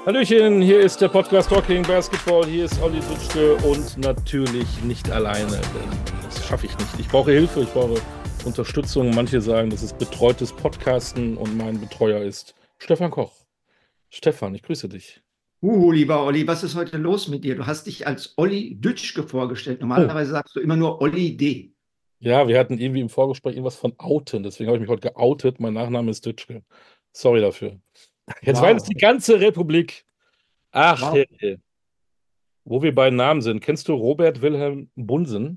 Hallöchen, hier ist der Podcast Talking Basketball. Hier ist Olli Dütschke und natürlich nicht alleine, denn das schaffe ich nicht. Ich brauche Hilfe, ich brauche Unterstützung. Manche sagen, das ist betreutes Podcasten und mein Betreuer ist Stefan Koch. Stefan, ich grüße dich. Lieber Olli, was ist heute los mit dir? Du hast dich als Olli Dütschke vorgestellt. Oh. Normalerweise sagst du immer nur Olli D. Ja, wir hatten irgendwie im Vorgespräch irgendwas von Outen, deswegen habe ich mich heute geoutet. Mein Nachname ist Dütschke. Sorry dafür. Jetzt weiß es Wow. die ganze Republik. Ach, Wow. wo wir bei Namen sind. Kennst du Robert Wilhelm Bunsen?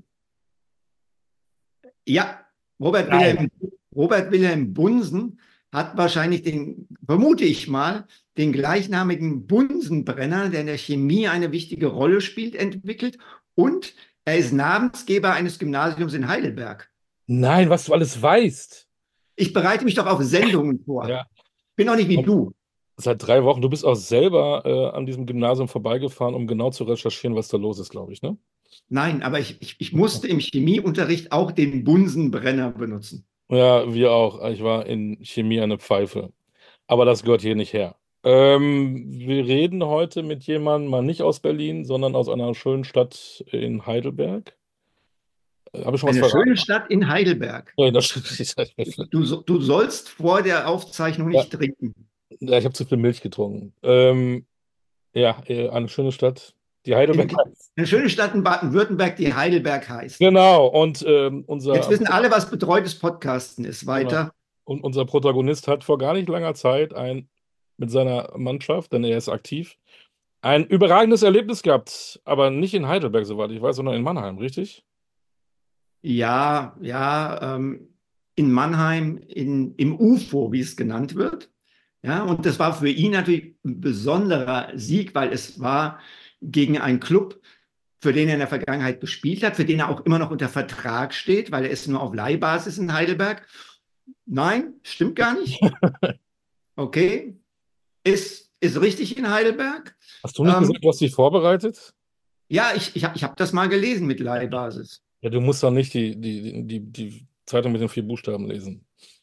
Ja, Robert Nein. Wilhelm, Robert Wilhelm Bunsen hat wahrscheinlich vermute ich mal, den gleichnamigen Bunsenbrenner, der in der Chemie eine wichtige Rolle spielt, entwickelt. Und er ist Namensgeber eines Gymnasiums in Heidelberg. Nein, was du alles weißt. Ich bereite mich doch auf Sendungen vor. Ja. Bin auch nicht wie Und du. seit 3 Wochen, du bist auch selber an diesem Gymnasium vorbeigefahren, um genau zu recherchieren, was da los ist, glaube ich, ne? Nein, aber ich musste im Chemieunterricht auch den Bunsenbrenner benutzen. Ja, wir auch. Ich war in Chemie eine Pfeife. Aber das gehört hier nicht her. Wir reden heute mit jemandem mal nicht aus Berlin, sondern aus einer schönen Stadt in Heidelberg. Habe ich schon was Eine schöne verraten? Stadt in Heidelberg. Ja, das stimmt. Du sollst vor der Aufzeichnung Ja, nicht trinken. ja, ich habe zu viel Milch getrunken. Ja, eine schöne Stadt, die Heidelberg heißt. Eine schöne Stadt in Baden-Württemberg, die Heidelberg heißt. Genau, und Jetzt wissen alle, was betreutes Podcasten ist. genau. Weiter. Und unser Protagonist hat vor gar nicht langer Zeit mit seiner Mannschaft, denn er ist aktiv, ein überragendes Erlebnis gehabt, aber nicht in Heidelberg, soweit ich weiß, sondern in Mannheim, richtig? Ja, ja, in Mannheim, im UFO, wie es genannt wird. Ja, und das war für ihn natürlich ein besonderer Sieg, weil es war gegen einen Club, für den er in der Vergangenheit gespielt hat, für den er auch immer noch unter Vertrag steht, weil er ist nur auf Leihbasis in Heidelberg. Nein, stimmt gar nicht. Okay, ist richtig in Heidelberg. Hast du nicht Ähm, gesagt, du hast dich vorbereitet? ja, ich hab das mal gelesen mit Leihbasis. Ja, du musst doch nicht die Zeitung mit den 4 Buchstaben lesen.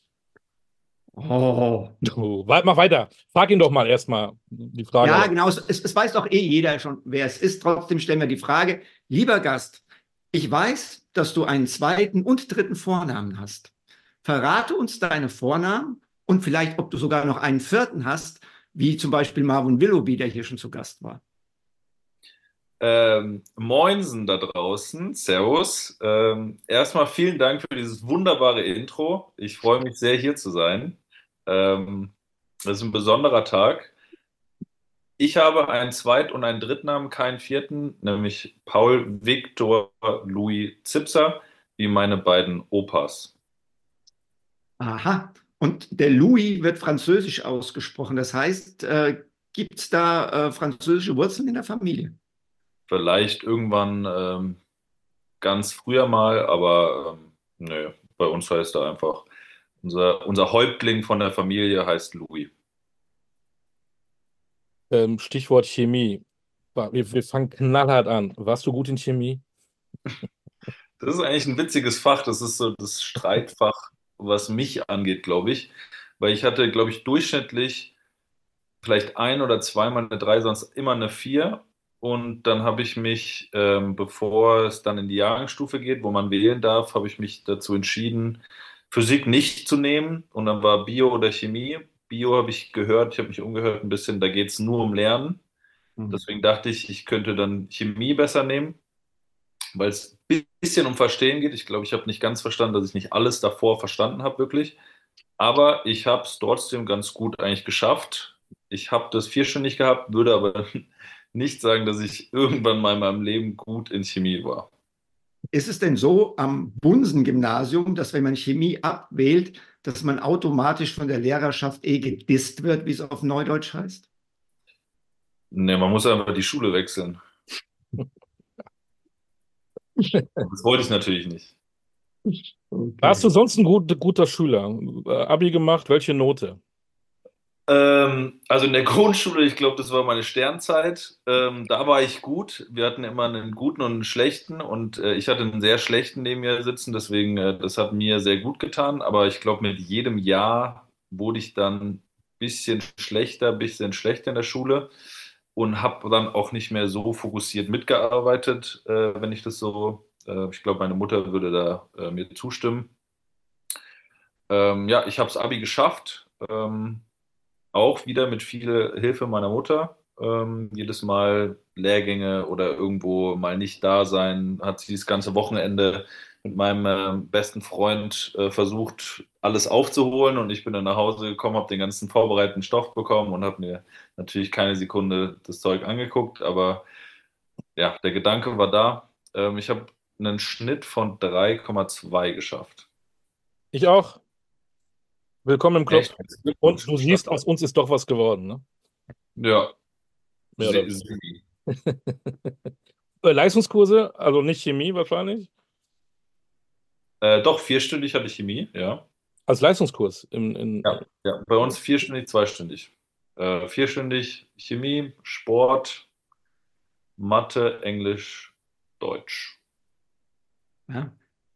Oh. Mach weiter. Frag ihn doch mal erstmal die Frage. Ja, Aber genau. Es weiß doch eh jeder schon, wer es ist. Trotzdem stellen wir die Frage, lieber Gast, ich weiß, dass du einen zweiten und dritten Vornamen hast. Verrate uns deine Vornamen und vielleicht, ob du sogar noch einen vierten hast, wie zum Beispiel Marvin Willoughby, der hier schon zu Gast war. Moinsen da draußen, Servus. Erstmal vielen Dank für dieses wunderbare Intro. Ich freue mich sehr, hier zu sein. Das ist ein besonderer Tag. Ich habe einen Zweit- und einen Drittnamen, keinen vierten, nämlich Paul Viktor Louis Zipser, wie meine beiden Opas. Aha. Und der Louis wird französisch ausgesprochen. Das heißt, gibt es da französische Wurzeln in der Familie? Vielleicht irgendwann ganz früher mal, aber nö, bei uns heißt er einfach, unser Häuptling von der Familie heißt Louis. Stichwort Chemie. Wir fangen knallhart an. Warst du gut in Chemie? Das ist eigentlich ein witziges Fach. Das ist so das Streitfach, was mich angeht, glaube ich. Weil ich hatte, glaube ich, durchschnittlich vielleicht ein oder zweimal eine 3, sonst immer eine 4. Und dann habe ich mich, bevor es dann in die Jahrgangsstufe geht, wo man wählen darf, habe ich mich dazu entschieden, Physik nicht zu nehmen. Und dann war Bio oder Chemie. Bio habe ich gehört, ich habe mich umgehört ein bisschen, da geht es nur um Lernen. Hm. Deswegen dachte ich, ich könnte dann Chemie besser nehmen, weil es ein bisschen um Verstehen geht. Ich glaube, ich habe nicht ganz verstanden, dass ich nicht alles davor verstanden habe, wirklich. Aber ich habe es trotzdem ganz gut eigentlich geschafft. Ich habe das vierstündig gehabt, würde aber nicht sagen, dass ich irgendwann mal in meinem Leben gut in Chemie war. Ist es denn so am Bunsen-Gymnasium, dass wenn man Chemie abwählt, dass man automatisch von der Lehrerschaft gedisst wird, wie es auf Neudeutsch heißt? Nee, man muss einfach die Schule wechseln. Das wollte ich natürlich nicht. Warst du Okay. sonst ein guter Schüler? Abi gemacht, welche Note? Also in der Grundschule, ich glaube, das war meine Sternzeit. Da war ich gut. Wir hatten immer einen guten und einen schlechten und ich hatte einen sehr schlechten neben mir sitzen, deswegen das hat mir sehr gut getan. Aber ich glaube, mit jedem Jahr wurde ich dann ein bisschen schlechter in der Schule und habe dann auch nicht mehr so fokussiert mitgearbeitet, wenn ich das so, ich glaube, meine Mutter würde da mir zustimmen. Ja, ich habe das Abi geschafft, auch wieder mit viel Hilfe meiner Mutter. Jedes Mal Lehrgänge oder irgendwo mal nicht da sein, hat sie das ganze Wochenende mit meinem besten Freund versucht, alles aufzuholen und ich bin dann nach Hause gekommen, habe den ganzen vorbereiteten Stoff bekommen und habe mir natürlich keine Sekunde das Zeug angeguckt, aber ja, der Gedanke war da. Ich habe einen Schnitt von 3,2 geschafft. Ich auch. Willkommen im Club. Echt? Und Glückwunsch. du siehst, aus uns ist doch was geworden, ne? Ja, Mehr oder sie. Leistungskurse, also nicht Chemie wahrscheinlich, Doch, vierstündig hatte ich Chemie, ja. als Leistungskurs. Ja, ja. Bei uns vierstündig, zweistündig. Vierstündig Chemie, Sport, Mathe, Englisch, Deutsch. Ja.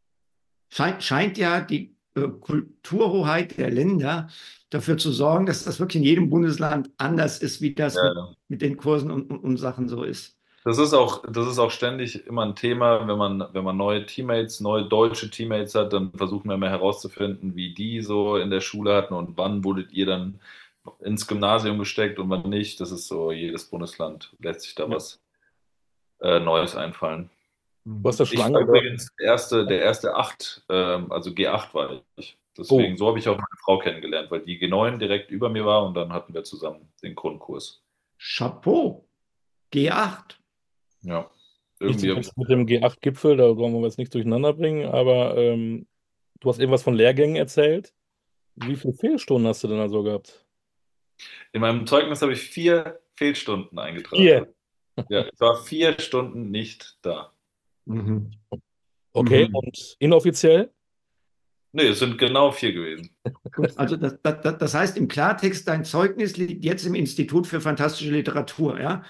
Scheint ja die Kulturhoheit der Länder dafür zu sorgen, dass das wirklich in jedem Bundesland anders ist, wie das Ja, ja. mit den Kursen und Sachen so ist. Das ist auch ständig immer ein Thema, wenn man neue Teammates, neue deutsche Teammates hat, dann versuchen wir immer herauszufinden, wie die so in der Schule hatten und wann wurdet ihr dann ins Gymnasium gesteckt und wann nicht. Das ist so, jedes Bundesland lässt sich da Ja. was Neues einfallen. du hast das Ich war Schlangenöl. übrigens der erste 8, also G8 war ich. Oh, Deswegen, so habe ich auch meine Frau kennengelernt, weil die G9 direkt über mir war und dann hatten wir zusammen den Grundkurs. Chapeau, G8. Ja, nicht irgendwie habe ich. zuletzt mit dem G8-Gipfel, da wollen wir jetzt nicht durcheinander bringen, aber du hast irgendwas von Lehrgängen erzählt. Wie viele Fehlstunden hast du denn also gehabt? In meinem Zeugnis habe ich 4 Fehlstunden eingetragen. Vier. Ja, ich war 4 Stunden nicht da. Mhm. Okay, Mhm. und inoffiziell? Nee, es sind genau 4 gewesen. Gut, also das heißt im Klartext, dein Zeugnis liegt jetzt im Institut für fantastische Literatur, ja?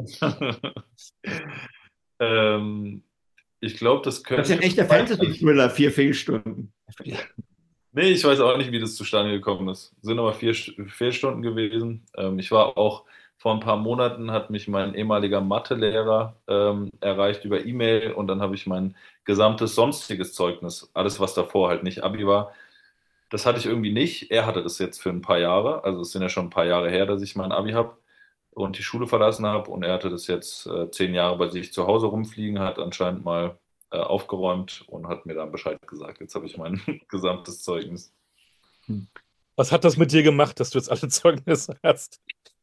ähm, Ich glaube, das Das ist ja ein könnte. echter Fantasy-Thriller, 4 Fehlstunden. Nee, ich weiß auch nicht, wie das zustande gekommen ist. Es sind aber 4 Fehlstunden gewesen. Ich war auch vor ein paar Monaten, hat mich mein ehemaliger Mathelehrer erreicht über E-Mail und dann habe ich mein gesamtes sonstiges Zeugnis, alles was davor halt nicht Abi war, das hatte ich irgendwie nicht. Er hatte das jetzt für ein paar Jahre. Also es sind ja schon ein paar Jahre her, dass ich mein Abi habe und die Schule verlassen habe. Und er hatte das jetzt 10 Jahre bei sich zu Hause rumfliegen, hat anscheinend mal aufgeräumt und hat mir dann Bescheid gesagt. Jetzt habe ich mein gesamtes Zeugnis. Was hat das mit dir gemacht, dass du jetzt alle Zeugnisse hast?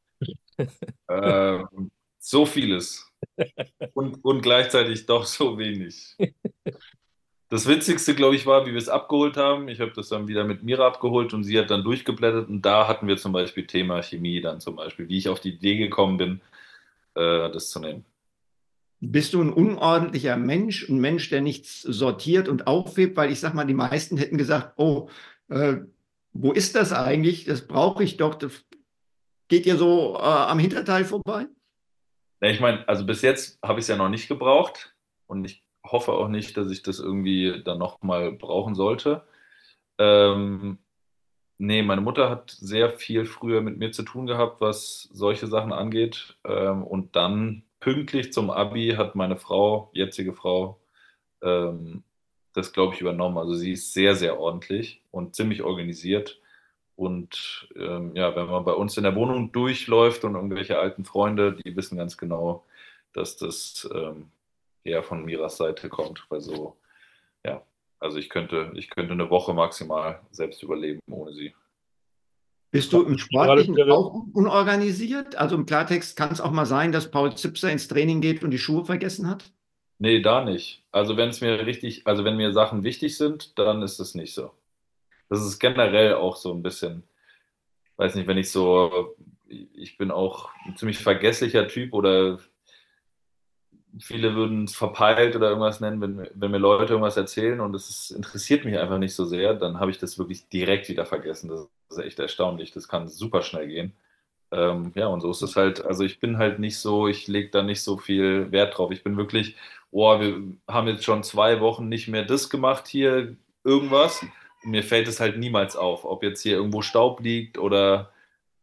So vieles und gleichzeitig doch so wenig. Das Witzigste, glaube ich, war, wie wir es abgeholt haben. Ich habe das dann wieder mit Mira abgeholt und sie hat dann durchgeblättert und da hatten wir zum Beispiel Thema Chemie dann zum Beispiel, wie ich auf die Idee gekommen bin, das zu nehmen. Bist du ein unordentlicher Mensch, ein Mensch, der nichts sortiert und aufhebt? Weil ich sag mal, die meisten hätten gesagt, oh, äh, wo ist das eigentlich? Das brauche ich doch. Das geht dir so am Hinterteil vorbei? Ja, ich meine, also bis jetzt habe ich es ja noch nicht gebraucht und ich hoffe auch nicht, dass ich das irgendwie dann nochmal brauchen sollte. Ähm, Nee, meine Mutter hat sehr viel früher mit mir zu tun gehabt, was solche Sachen angeht. Und dann pünktlich zum Abi hat meine Frau, jetzige Frau, ähm, das, glaube ich, übernommen. Also sie ist sehr, sehr ordentlich und ziemlich organisiert. Und ja, wenn man bei uns in der Wohnung durchläuft und irgendwelche alten Freunde, die wissen ganz genau, dass das eher von Miras Seite kommt. Weil so, ja, also ich könnte eine Woche maximal selbst überleben ohne sie. Bist du im Gerade Sportlichen auch unorganisiert? Also im Klartext kann es auch mal sein, dass Paul Zipser ins Training geht und die Schuhe vergessen hat? Nee, da nicht. Also wenn mir Sachen wichtig sind, dann ist es nicht so. Das ist generell auch so ein bisschen, weiß nicht, wenn ich bin auch ein ziemlich vergesslicher Typ oder viele würden es verpeilt oder irgendwas nennen, wenn mir Leute irgendwas erzählen und interessiert mich einfach nicht so sehr, dann habe ich das wirklich direkt wieder vergessen. Das ist echt erstaunlich. Das kann super schnell gehen. Ja, und so ist es halt. Also ich bin halt nicht so, ich lege da nicht so viel Wert drauf. Ich bin wirklich, oh, wir haben jetzt schon 2 Wochen nicht mehr das gemacht hier, irgendwas. Und mir fällt es halt niemals auf, ob jetzt hier irgendwo Staub liegt oder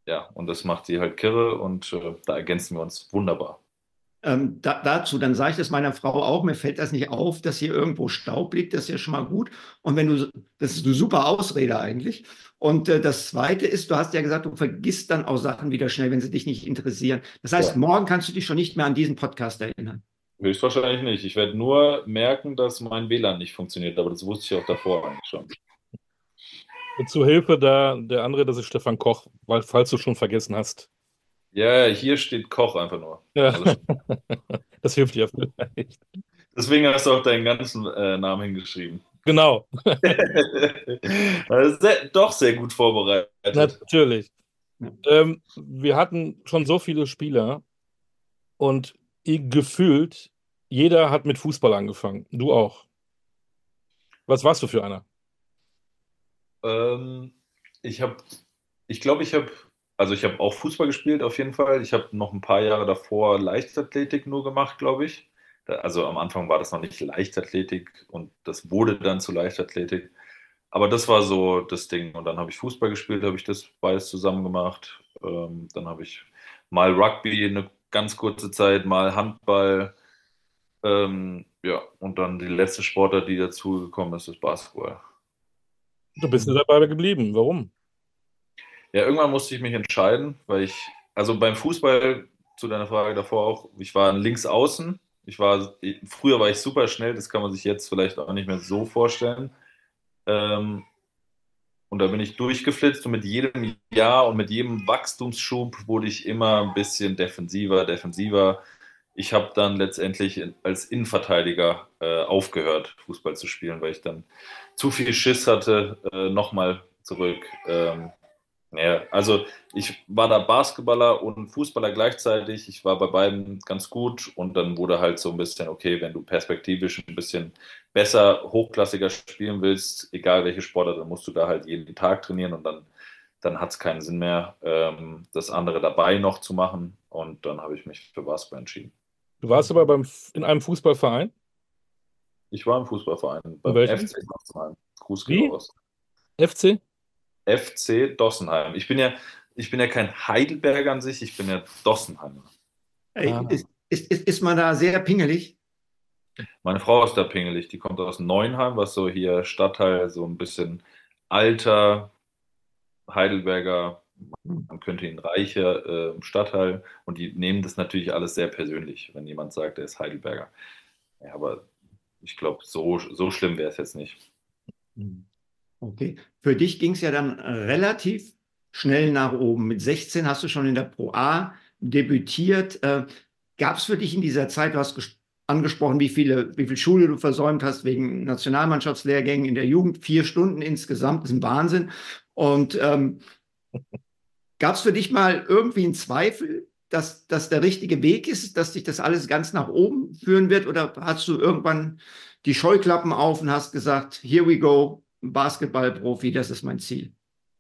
ja, und das macht sie halt kirre und da ergänzen wir uns wunderbar. Dazu, dann sage ich das meiner Frau auch, mir fällt das nicht auf, dass hier irgendwo Staub liegt, das ist ja schon mal gut. Und wenn du, das ist eine super Ausrede eigentlich. Und das Zweite ist, du hast ja gesagt, du vergisst dann auch Sachen wieder schnell, wenn sie dich nicht interessieren. Das heißt, Ja. morgen kannst du dich schon nicht mehr an diesen Podcast erinnern. Höchstwahrscheinlich nicht. Ich werde nur merken, dass mein WLAN nicht funktioniert, aber das wusste ich auch davor eigentlich schon. Zur Hilfe da der andere, das ist Stefan Koch, weil, falls du schon vergessen hast. Ja, hier steht Koch einfach nur. Ja. Alles. Das hilft dir vielleicht. Deswegen hast du auch deinen ganzen Namen hingeschrieben. Genau, Doch sehr gut vorbereitet. natürlich. Ja. Wir hatten schon so viele Spieler und gefühlt, jeder hat mit Fußball angefangen. Du auch. Was warst du für einer? Ähm, ich habe, ich glaube, also ich habe auch Fußball gespielt auf jeden Fall. Ich habe noch ein paar Jahre davor Leichtathletik nur gemacht, glaube ich. Also am Anfang war das noch nicht Leichtathletik und das wurde dann zu Leichtathletik. Aber das war so das Ding. Und dann habe ich Fußball gespielt, habe ich das beides zusammen gemacht. Dann habe ich mal Rugby eine ganz kurze Zeit, mal Handball. Ja, und dann die letzte Sportart, die dazugekommen ist, ist Basketball. Du bist nur dabei geblieben. Warum? Ja, irgendwann musste ich mich entscheiden, weil also beim Fußball, zu deiner Frage davor auch, ich war ein Linksaußen. Früher war ich super schnell, das kann man sich jetzt vielleicht auch nicht mehr so vorstellen. Ähm, und da bin ich durchgeflitzt und mit jedem Jahr und mit jedem Wachstumsschub wurde ich immer ein bisschen defensiver, defensiver. Ich habe dann letztendlich als Innenverteidiger aufgehört, Fußball zu spielen, weil ich dann zu viel Schiss hatte, nochmal zurück. Ja, also ich war da Basketballer und Fußballer gleichzeitig. Ich war bei beiden ganz gut und dann wurde halt so ein bisschen, okay, wenn du perspektivisch ein bisschen besser, hochklassiger spielen willst, egal welche Sportart, dann musst du da halt jeden Tag trainieren und dann hat es keinen Sinn mehr, das andere dabei noch zu machen und dann habe ich mich für Basketball entschieden. Du warst aber in einem Fußballverein? Ich war im Fußballverein In beim welchem? FC Dossenheim. Gruß geht Wie? raus. FC? FC Dossenheim. Ich bin ja kein Heidelberger an sich, ich bin ja Dossenheimer. Ah. Ist man da sehr pingelig? Meine Frau ist da pingelig, die kommt aus Neuenheim, was so hier Stadtteil, so ein bisschen alter Heidelberger, man könnte ihn reicher Stadtteil und die nehmen das natürlich alles sehr persönlich, wenn jemand sagt, er ist Heidelberger. Ja, aber ich glaube, so schlimm wäre es jetzt nicht. Okay. Für dich ging es ja dann relativ schnell nach oben. Mit 16 hast du schon in der Pro A debütiert. Gab es für dich in dieser Zeit, du hast angesprochen, wie viel Schule du versäumt hast wegen Nationalmannschaftslehrgängen in der Jugend, 4 Stunden insgesamt, das ist ein Wahnsinn. Und gab es für dich mal irgendwie einen Zweifel, dass das der richtige Weg ist, dass dich das alles ganz nach oben führen wird? Oder hast du irgendwann die Scheuklappen auf und hast gesagt, here we go, Basketballprofi, das ist mein Ziel?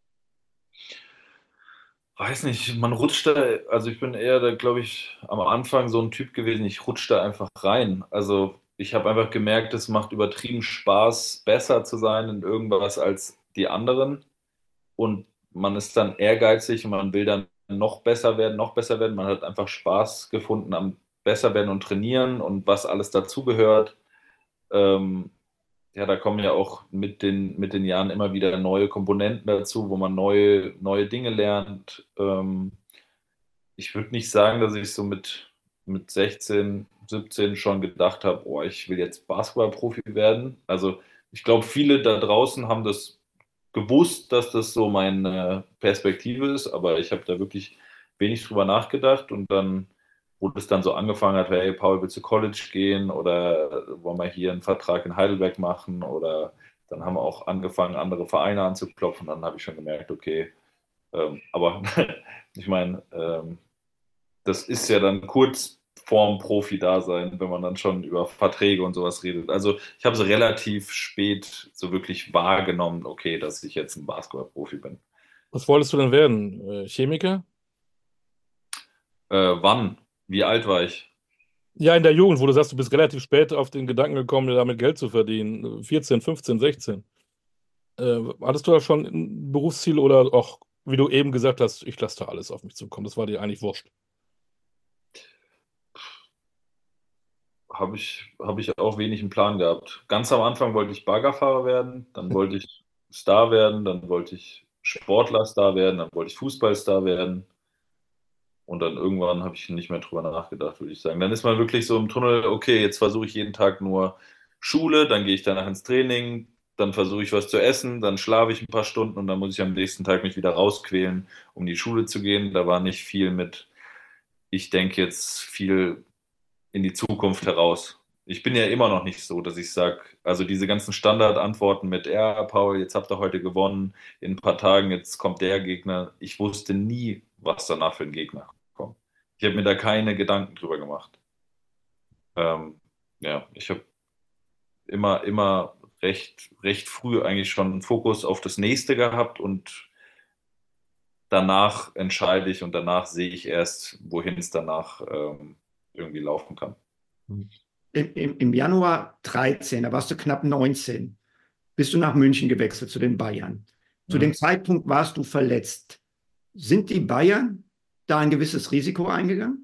Weiß nicht, man rutscht da, also ich bin eher da, glaube ich, am Anfang so ein Typ gewesen, ich rutsche da einfach rein. Also ich habe einfach gemerkt, es macht übertrieben Spaß, besser zu sein in irgendwas als die anderen. Und man ist dann ehrgeizig und man will dann noch besser werden, noch besser werden. Man hat einfach Spaß gefunden am besser werden und trainieren und was alles dazugehört. Ähm, ja, da kommen ja auch mit den Jahren immer wieder neue Komponenten dazu, wo man neue Dinge lernt. Ich würde nicht sagen, dass ich so mit 16, 17 schon gedacht habe, oh, ich will jetzt Basketballprofi werden. Also ich glaube, viele da draußen haben das gewusst, dass das so meine Perspektive ist, aber ich habe da wirklich wenig drüber nachgedacht und dann, wo das dann so angefangen hat, hey, Paul, willst du College gehen oder wollen wir hier einen Vertrag in Heidelberg machen oder dann haben wir auch angefangen, andere Vereine anzuklopfen, dann habe ich schon gemerkt, okay, aber ich meine, das ist ja dann kurz vorm Profi-Dasein, wenn man dann schon über Verträge und sowas redet. Also ich habe so relativ spät so wirklich wahrgenommen, okay, dass ich jetzt ein Basketballprofi bin. Was wolltest du denn werden? Chemiker? Wann? Wie alt war ich? Ja, in der Jugend, wo du sagst, du bist relativ spät auf den Gedanken gekommen, damit Geld zu verdienen. 14, 15, 16. Hattest du da schon ein Berufsziel oder auch wie du eben gesagt hast, ich lasse da alles auf mich zukommen. Das war dir eigentlich wurscht. Habe ich auch wenig einen Plan gehabt. Ganz am Anfang wollte ich Baggerfahrer werden, dann wollte ich Star werden, dann wollte ich Sportler-Star werden, dann wollte ich Fußballstar werden. Und dann irgendwann habe ich nicht mehr drüber nachgedacht, würde ich sagen. Dann ist man wirklich so im Tunnel, okay, jetzt versuche ich jeden Tag nur Schule, dann gehe ich danach ins Training, dann versuche ich was zu essen, dann schlafe ich ein paar Stunden und dann muss ich am nächsten Tag mich wieder rausquälen, um in die Schule zu gehen. Da war nicht viel mit, ich denke jetzt viel in die Zukunft heraus. Ich bin ja immer noch nicht so, dass ich sage, also diese ganzen Standardantworten mit, ja, Paul, jetzt habt ihr heute gewonnen, in ein paar Tagen, jetzt kommt der Gegner. Ich wusste nie, was danach für ein Gegner kommt. Ich habe mir da keine Gedanken drüber gemacht. Ähm, ja, ich habe immer recht früh eigentlich schon einen Fokus auf das nächste gehabt und danach entscheide ich und danach sehe ich erst, wohin es danach irgendwie laufen kann. Im Januar 13, da warst du knapp 19, bist du nach München gewechselt zu den Bayern. Zu dem Mhm. Zeitpunkt warst du verletzt. Sind die Bayern da ein gewisses Risiko eingegangen?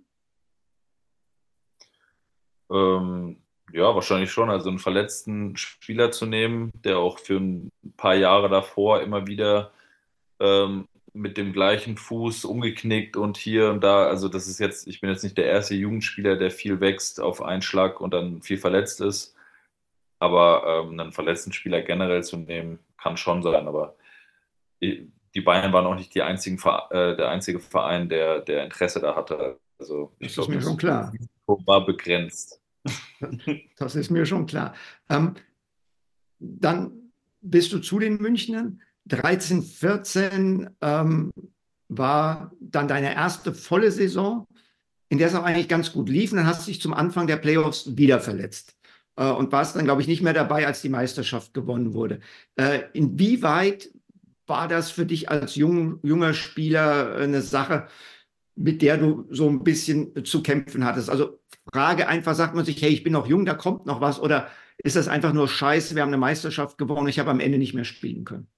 Ähm, ja, wahrscheinlich schon. Also einen verletzten Spieler zu nehmen, der auch für ein paar Jahre davor immer wieder mit dem gleichen Fuß umgeknickt und hier und da. Also das ist jetzt, ich bin jetzt nicht der erste Jugendspieler, der viel wächst auf einen Schlag und dann viel verletzt ist. Aber einen verletzten Spieler generell zu nehmen, kann schon sein. Aber die Bayern waren auch nicht der einzige Verein, der Interesse da hatte. Also ich Das ist glaube, mir schon das klar. Risiko war begrenzt. Das ist mir schon klar. Ähm, Dann bist du zu den Münchnern. 13, 14 war dann deine erste volle Saison, in der es auch eigentlich ganz gut lief. Und dann hast du dich zum Anfang der Playoffs wieder verletzt und warst dann, glaube ich, nicht mehr dabei, als die Meisterschaft gewonnen wurde. Inwieweit war das für dich als junger Spieler eine Sache, mit der du so ein bisschen zu kämpfen hattest? Also Frage einfach, sagt man sich, hey, ich bin noch jung, da kommt noch was, oder ist das einfach nur Scheiße, wir haben eine Meisterschaft gewonnen, ich habe am Ende nicht mehr spielen können?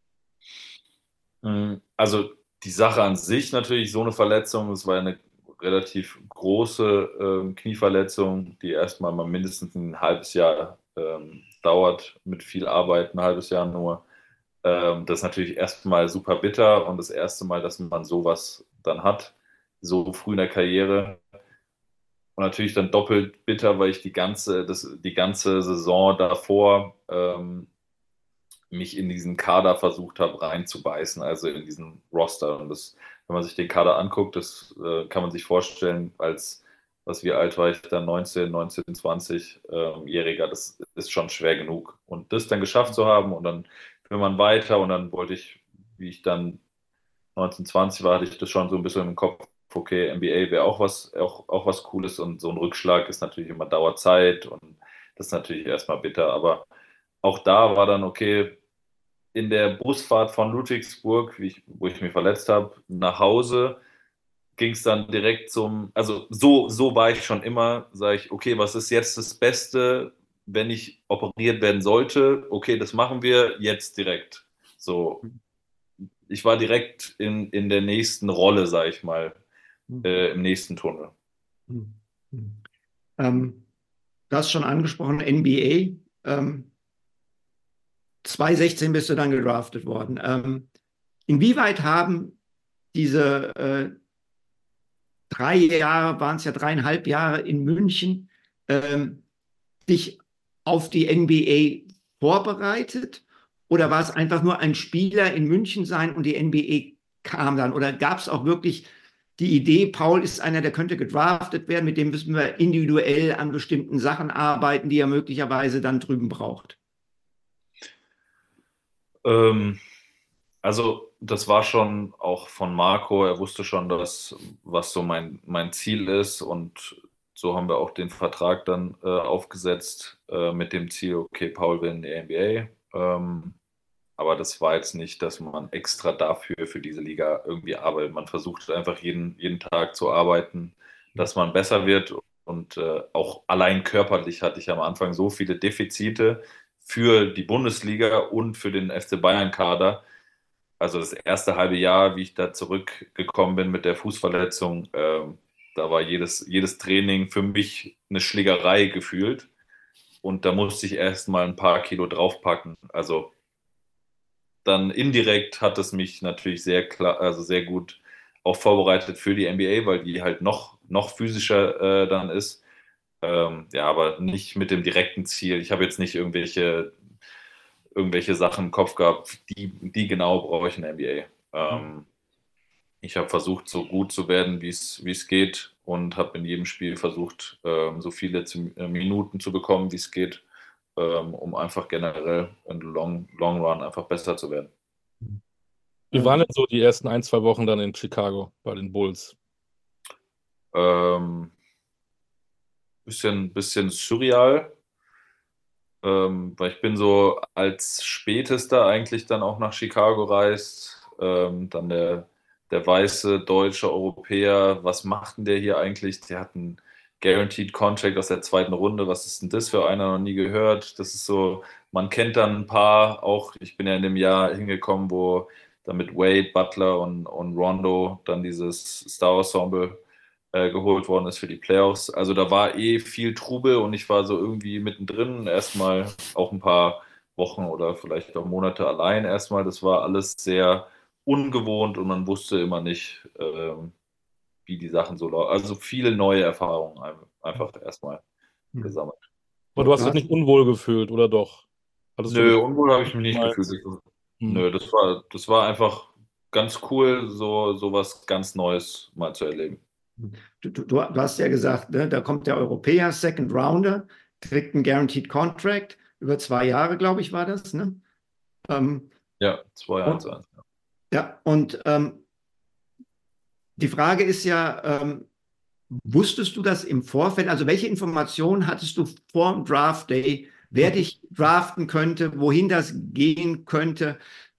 Also die Sache an sich natürlich, so eine Verletzung, es war ja eine relativ große Knieverletzung, die erstmal mal mindestens ein halbes Jahr dauert, mit viel Arbeit, ein halbes Jahr nur. Das ist natürlich erstmal super bitter und das erste Mal, dass man sowas dann hat, so früh in der Karriere. Und natürlich dann doppelt bitter, weil ich die ganze Saison davor mich in diesen Kader versucht habe reinzubeißen, also in diesen Roster. Und das, wenn man sich den Kader anguckt, das kann man sich vorstellen, wie alt war ich da, 19, 20 Jähriger, das ist schon schwer genug. Und das dann geschafft zu haben und dann will man weiter und dann wollte ich, wie ich dann 19, 20 war, hatte ich das schon so ein bisschen im Kopf, okay, NBA wäre auch was Cooles und so ein Rückschlag ist natürlich immer Dauerzeit und das ist natürlich erstmal bitter, aber auch da war dann okay, in der Busfahrt von Ludwigsburg, wo ich mich verletzt habe, nach Hause, ging es dann direkt also so war ich schon immer, sage ich, okay, was ist jetzt das Beste, wenn ich operiert werden sollte? Okay, das machen wir jetzt direkt. So, ich war direkt in der nächsten Rolle, sage ich mal, im nächsten Tunnel. Hm. Hm. Du hast schon angesprochen, NBA. 2016 bist du dann gedraftet worden. Inwieweit haben diese 3 Jahre, waren es ja 3,5 Jahre in München, dich auf die NBA vorbereitet? Oder war es einfach nur ein Spieler in München sein und die NBA kam dann? Oder gab es auch wirklich die Idee, Paul ist einer, der könnte gedraftet werden, mit dem müssen wir individuell an bestimmten Sachen arbeiten, die er möglicherweise dann drüben braucht? Ähm, also das war schon auch von Marco, er wusste schon, was so mein Ziel ist und so haben wir auch den Vertrag dann aufgesetzt mit dem Ziel, okay, Paul will in die NBA. Aber das war jetzt nicht, dass man extra dafür für diese Liga irgendwie arbeitet. Man versucht einfach jeden Tag zu arbeiten, dass man besser wird. Und auch allein körperlich hatte ich am Anfang so viele Defizite für die Bundesliga und für den FC Bayern-Kader. also das erste halbe Jahr, wie ich da zurückgekommen bin mit der Fußverletzung, da war jedes Training für mich eine Schlägerei gefühlt. Und da musste ich erst mal ein paar Kilo draufpacken. Also dann indirekt hat es mich natürlich sehr klar, also sehr gut auch vorbereitet für die NBA, weil die halt noch physischer dann ist. Ja, aber nicht mit dem direkten Ziel. Ich habe jetzt nicht irgendwelche Sachen im Kopf gehabt, die genau brauche ich in der NBA. Ich habe versucht, so gut zu werden, wie es geht und habe in jedem Spiel versucht, so viele Minuten zu bekommen, wie es geht, um einfach generell in Long Run einfach besser zu werden. Wie waren denn so die ersten ein, zwei Wochen dann in Chicago bei den Bulls? Ähm, bisschen surreal, weil ich bin so als Spätester eigentlich dann auch nach Chicago reist. Dann der weiße deutsche Europäer, was macht denn der hier eigentlich? Der hat einen Guaranteed Contract aus der zweiten Runde. Was ist denn das für einer? Noch nie gehört. Das ist so, man kennt dann ein paar, auch ich bin ja in dem Jahr hingekommen, wo dann mit Wade, Butler und Rondo dann dieses Star Ensemble geholt worden ist für die Playoffs. Also da war viel Trubel und ich war so irgendwie mittendrin. Erstmal auch ein paar Wochen oder vielleicht auch Monate allein erstmal. Das war alles sehr ungewohnt und man wusste immer nicht, wie die Sachen so laufen. Also viele neue Erfahrungen einfach erstmal Hm. gesammelt. Aber du hast Du dich hast, nicht unwohl gefühlt, oder doch? Hattest du Nö, gedacht, unwohl habe ich mich nicht gefühlt. niemals? Hm. Nö, das war einfach ganz cool, so was ganz Neues mal zu erleben. du hast ja gesagt, ne, da kommt der Europäer, Second Rounder, kriegt einen Guaranteed Contract über 2 Jahre, glaube ich, war das. Ne? Ähm, Ja, 2-1. und, ja, und die Frage ist ja, wusstest du das im Vorfeld? Also welche Informationen hattest du vor dem Draft Day, wer dich draften könnte, wohin das gehen könnte?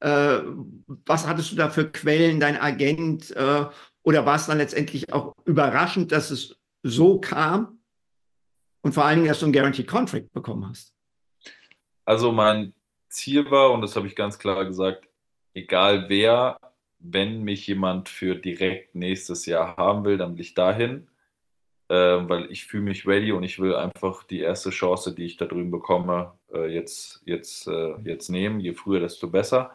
Was hattest du da für Quellen, dein Agent? Oder war es dann letztendlich auch überraschend, dass es so kam und vor allen Dingen, dass du einen Guaranteed Contract bekommen hast? Also mein Ziel war, und das habe ich ganz klar gesagt, egal wer, wenn mich jemand für direkt nächstes Jahr haben will, dann will ich dahin, weil ich fühle mich ready und ich will einfach die erste Chance, die ich da drüben bekomme, jetzt nehmen. Je früher, desto besser.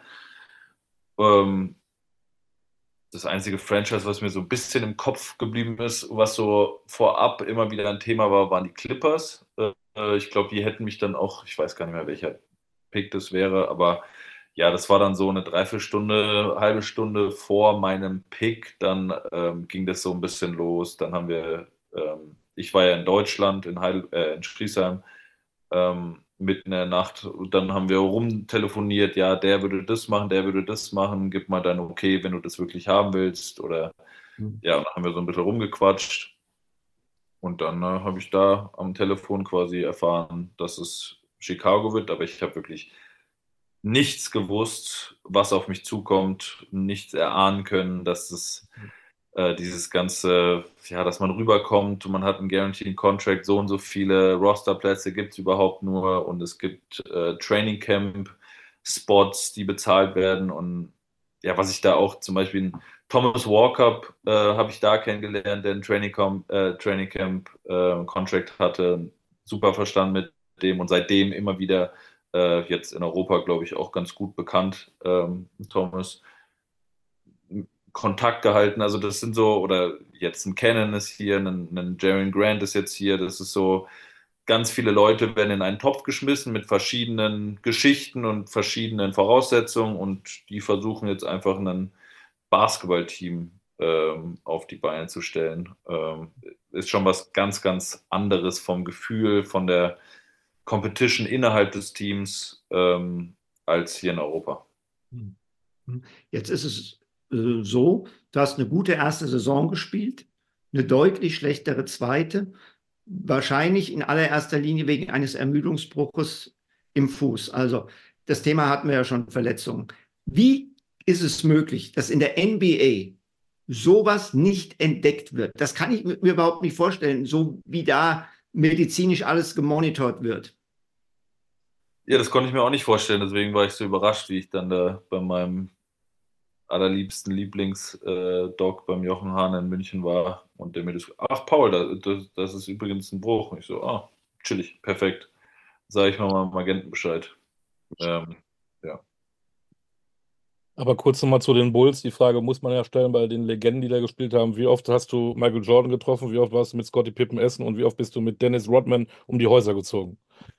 Ähm, Das einzige Franchise, was mir so ein bisschen im Kopf geblieben ist, was so vorab immer wieder ein Thema war, waren die Clippers. Ich glaube, die hätten mich dann auch, ich weiß gar nicht mehr, welcher Pick das wäre, aber ja, das war dann so eine Dreiviertelstunde, halbe Stunde vor meinem Pick. Dann ging das so ein bisschen los. Dann ich war ja in Deutschland, in Schriesheim, mitten in der Nacht. Und dann haben wir rumtelefoniert, ja, der würde das machen, der würde das machen, gib mal dein Okay, wenn du das wirklich haben willst. Oder ja, dann haben wir so ein bisschen rumgequatscht. Und dann habe ich da am Telefon quasi erfahren, dass es Chicago wird, aber ich habe wirklich nichts gewusst, was auf mich zukommt, nichts erahnen können, dass es dieses ganze, ja, dass man rüberkommt und man hat einen Guaranteed Contract, so und so viele Rosterplätze gibt es überhaupt nur und es gibt Training Camp Spots, die bezahlt werden und ja, was ich da auch zum Beispiel in Thomas Walker habe ich da kennengelernt, der einen Training Camp Contract hatte, super verstanden mit dem und seitdem immer wieder jetzt in Europa, glaube ich, auch ganz gut bekannt, Thomas. Kontakt gehalten. Also das sind so, oder jetzt ein Cannon ist hier, ein Jaren Grant ist jetzt hier. Das ist so, ganz viele Leute werden in einen Topf geschmissen mit verschiedenen Geschichten und verschiedenen Voraussetzungen und die versuchen jetzt einfach ein Basketballteam auf die Beine zu stellen. Ist schon was ganz, ganz anderes vom Gefühl, von der Competition innerhalb des Teams als hier in Europa. Jetzt ist es so, du hast eine gute erste Saison gespielt, eine deutlich schlechtere zweite, wahrscheinlich in allererster Linie wegen eines Ermüdungsbruches im Fuß. Also das Thema hatten wir ja schon, Verletzungen. Wie ist es möglich, dass in der NBA sowas nicht entdeckt wird? Das kann ich mir überhaupt nicht vorstellen, so wie da medizinisch alles gemonitort wird. Ja, das konnte ich mir auch nicht vorstellen, deswegen war ich so überrascht, wie ich dann da bei meinem allerliebsten Lieblingsdoc beim Jochen Hahn in München war und der mir das, ach Paul, das ist übrigens ein Bruch. Und ich so, ah, chillig, perfekt. Sage ich mal meinem Agenten Bescheid. Ähm, ja. Aber kurz nochmal zu den Bulls. Die Frage muss man ja stellen bei den Legenden, die da gespielt haben. Wie oft hast du Michael Jordan getroffen? Wie oft warst du mit Scottie Pippen essen? Und wie oft bist du mit Dennis Rodman um die Häuser gezogen?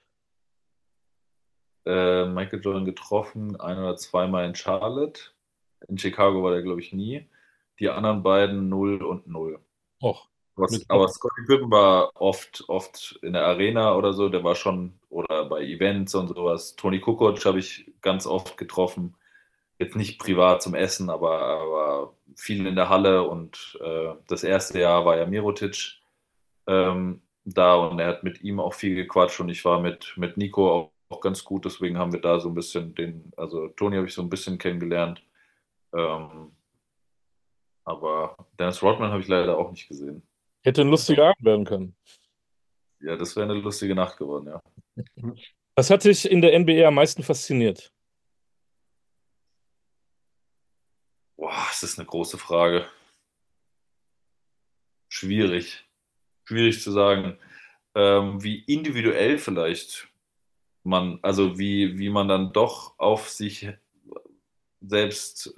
Michael Jordan getroffen, ein oder zweimal in Charlotte. In Chicago war der, glaube ich, nie. Die anderen beiden 0 und 0. Och, mit Aber Scottie Pippen war oft in der Arena oder so, der war schon, oder bei Events und sowas. Toni Kukoc habe ich ganz oft getroffen. Jetzt nicht privat zum Essen, aber viel in der Halle und das erste Jahr war ja Mirotic da und er hat mit ihm auch viel gequatscht und ich war mit Nico auch ganz gut, deswegen haben wir da so ein bisschen also Toni habe ich so ein bisschen kennengelernt, ähm, aber Dennis Rodman habe ich leider auch nicht gesehen. hätte ein lustiger Abend werden können. Ja, das wäre eine lustige Nacht geworden, ja. Was hat dich in der NBA am meisten fasziniert? Boah, das ist eine große Frage. Schwierig. Schwierig zu sagen. Wie individuell vielleicht also wie man dann doch auf sich selbst,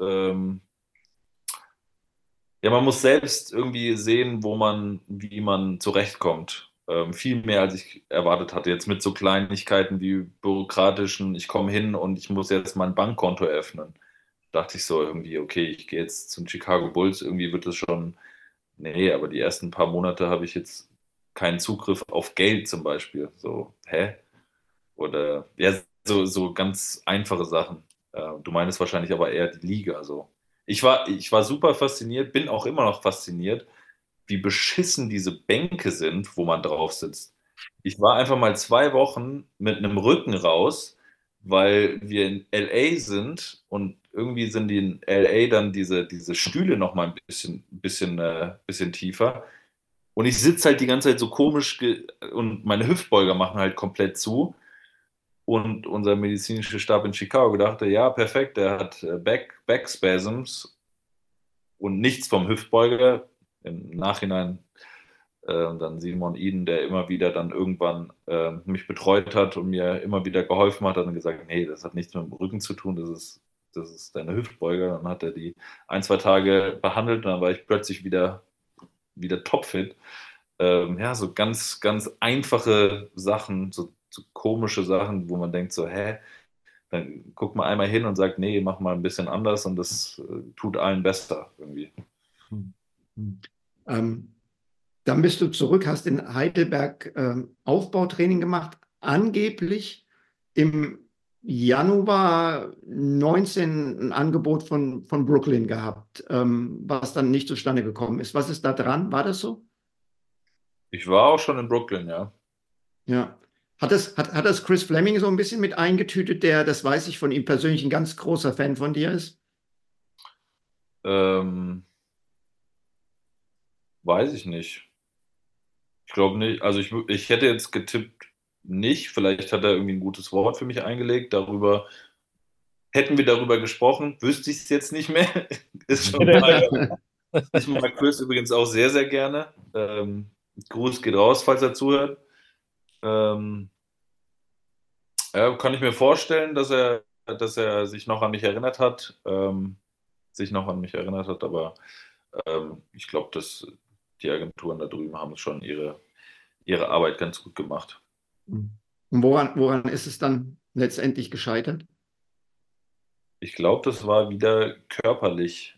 ja, man muss selbst irgendwie sehen, wie man zurechtkommt. Viel mehr, als ich erwartet hatte. Jetzt mit so Kleinigkeiten wie bürokratischen, ich komme hin und ich muss jetzt mein Bankkonto eröffnen. Dachte ich so irgendwie, okay, ich gehe jetzt zum Chicago Bulls, irgendwie wird es schon, nee, aber die ersten paar Monate habe ich jetzt keinen Zugriff auf Geld zum Beispiel. So, hä? Oder ja, so ganz einfache Sachen. Du meinst wahrscheinlich aber eher die Liga. So. Ich war super fasziniert, bin auch immer noch fasziniert, wie beschissen diese Bänke sind, wo man drauf sitzt. Ich war einfach mal 2 Wochen mit einem Rücken raus, weil wir in LA sind und irgendwie sind die in LA dann diese Stühle noch mal ein bisschen tiefer. Und ich sitze halt die ganze Zeit so komisch und meine Hüftbeuger machen halt komplett zu. Und unser medizinischer Stab in Chicago dachte, ja, perfekt, der hat Backspasms und nichts vom Hüftbeuger. Im Nachhinein dann Simon Eden, der immer wieder dann irgendwann mich betreut hat und mir immer wieder geholfen hat, hat dann gesagt, nee, das hat nichts mit dem Rücken zu tun, das ist deine Hüftbeuger. Dann hat er die 1, 2 Tage behandelt und dann war ich plötzlich wieder topfit. Ja, so ganz, ganz einfache Sachen, so komische Sachen, wo man denkt so, hä? Dann guckt man einmal hin und sagt, nee, mach mal ein bisschen anders und das tut allen besser irgendwie. Ähm, Dann bist du zurück, hast in Heidelberg Aufbautraining gemacht, angeblich im Januar 19 ein Angebot von Brooklyn gehabt, was dann nicht zustande gekommen ist. Was ist da dran? War das so? Ich war auch schon in Brooklyn, ja. Ja. Hat das Chris Fleming so ein bisschen mit eingetütet, der, das weiß ich von ihm persönlich, ein ganz großer Fan von dir ist? Ähm, weiß ich nicht. Ich glaube nicht. Also ich hätte jetzt getippt nicht. Vielleicht hat er irgendwie ein gutes Wort für mich eingelegt. Hätten wir darüber gesprochen, wüsste ich es jetzt nicht mehr. Ist schon mal. Ich mag Chris übrigens auch sehr, sehr gerne. Gruß geht raus, falls er zuhört. Ähm, ja, kann ich mir vorstellen, dass er sich noch an mich erinnert hat. Aber ich glaube, dass die Agenturen da drüben haben schon ihre Arbeit ganz gut gemacht. Und woran ist es dann letztendlich gescheitert? Ich glaube, das war wieder körperlich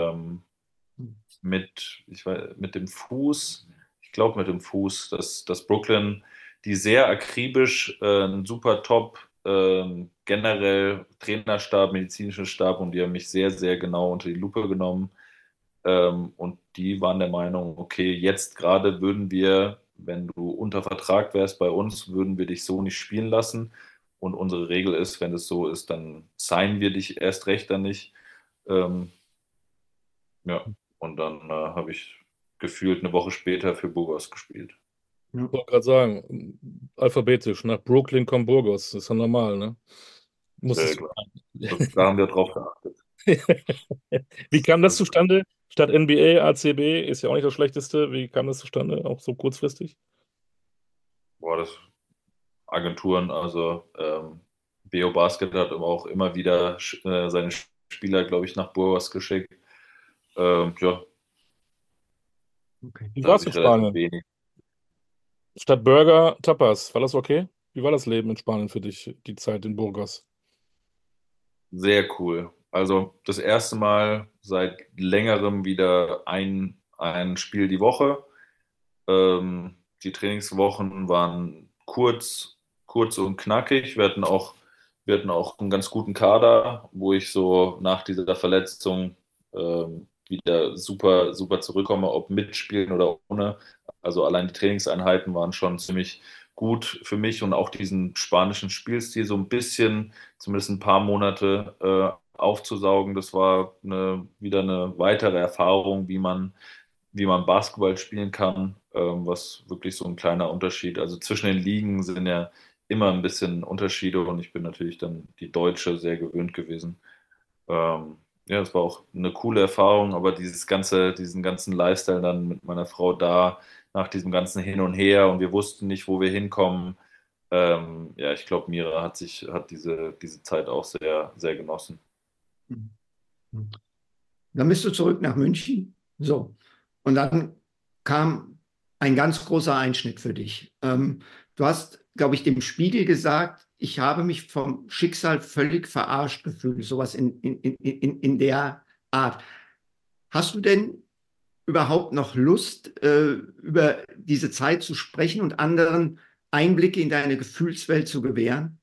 mit dem Fuß. Ich glaube, mit dem Fuß, dass Brooklyn, die sehr akribisch einen super Top generell Trainerstab, medizinischen Stab und die haben mich sehr, sehr genau unter die Lupe genommen. Und die waren der Meinung, okay, jetzt gerade würden wir, wenn du unter Vertrag wärst bei uns, würden wir dich so nicht spielen lassen. Und unsere Regel ist, wenn es so ist, dann signen wir dich erst recht dann nicht. Ähm, ja, und dann habe ich gefühlt eine Woche später für Burgos gespielt. Ja. Ich wollte gerade sagen, alphabetisch, nach Brooklyn kommt Burgos. Das ist ja normal, ne? Muss Sehr es. klar. Da haben wir drauf geachtet. Wie kam das zustande? Statt NBA, ACB ist ja auch nicht das Schlechteste. Wie kam das zustande? Auch so kurzfristig? Boah, das Agenturen, also Beo Basket hat aber auch immer wieder seine Spieler, glaube ich, nach Burgos geschickt. Ja, Okay. Wie da war habe es in ich relativ Spanien? wenig. Statt Burger, Tapas. War das okay? Wie war das Leben in Spanien für dich, die Zeit in Burgos? Sehr cool. Also das erste Mal seit längerem wieder ein Spiel die Woche. Die Trainingswochen waren kurz und knackig. Wir hatten auch einen ganz guten Kader, wo ich so nach dieser Verletzung wieder super zurückkomme, ob mit Spielen oder ohne. Also allein die Trainingseinheiten waren schon ziemlich gut für mich und auch diesen spanischen Spielstil so ein bisschen, zumindest ein paar Monate aufzusaugen. Das war wieder eine weitere Erfahrung, wie man Basketball spielen kann, was wirklich so ein kleiner Unterschied. Also zwischen den Ligen sind ja immer ein bisschen Unterschiede und ich bin natürlich dann die Deutsche sehr gewöhnt gewesen. Ja, es war auch eine coole Erfahrung, aber diesen ganzen Lifestyle dann mit meiner Frau da, nach diesem ganzen Hin und Her und wir wussten nicht, wo wir hinkommen. Ja, ich glaube, Mira hat diese Zeit auch sehr genossen. Dann bist du zurück nach München. So. Und dann kam ein ganz großer Einschnitt für dich. Du hast, glaube ich, dem Spiegel gesagt, ich habe mich vom Schicksal völlig verarscht gefühlt, sowas in der Art. Hast du denn überhaupt noch Lust, über diese Zeit zu sprechen und anderen Einblicke in deine Gefühlswelt zu gewähren?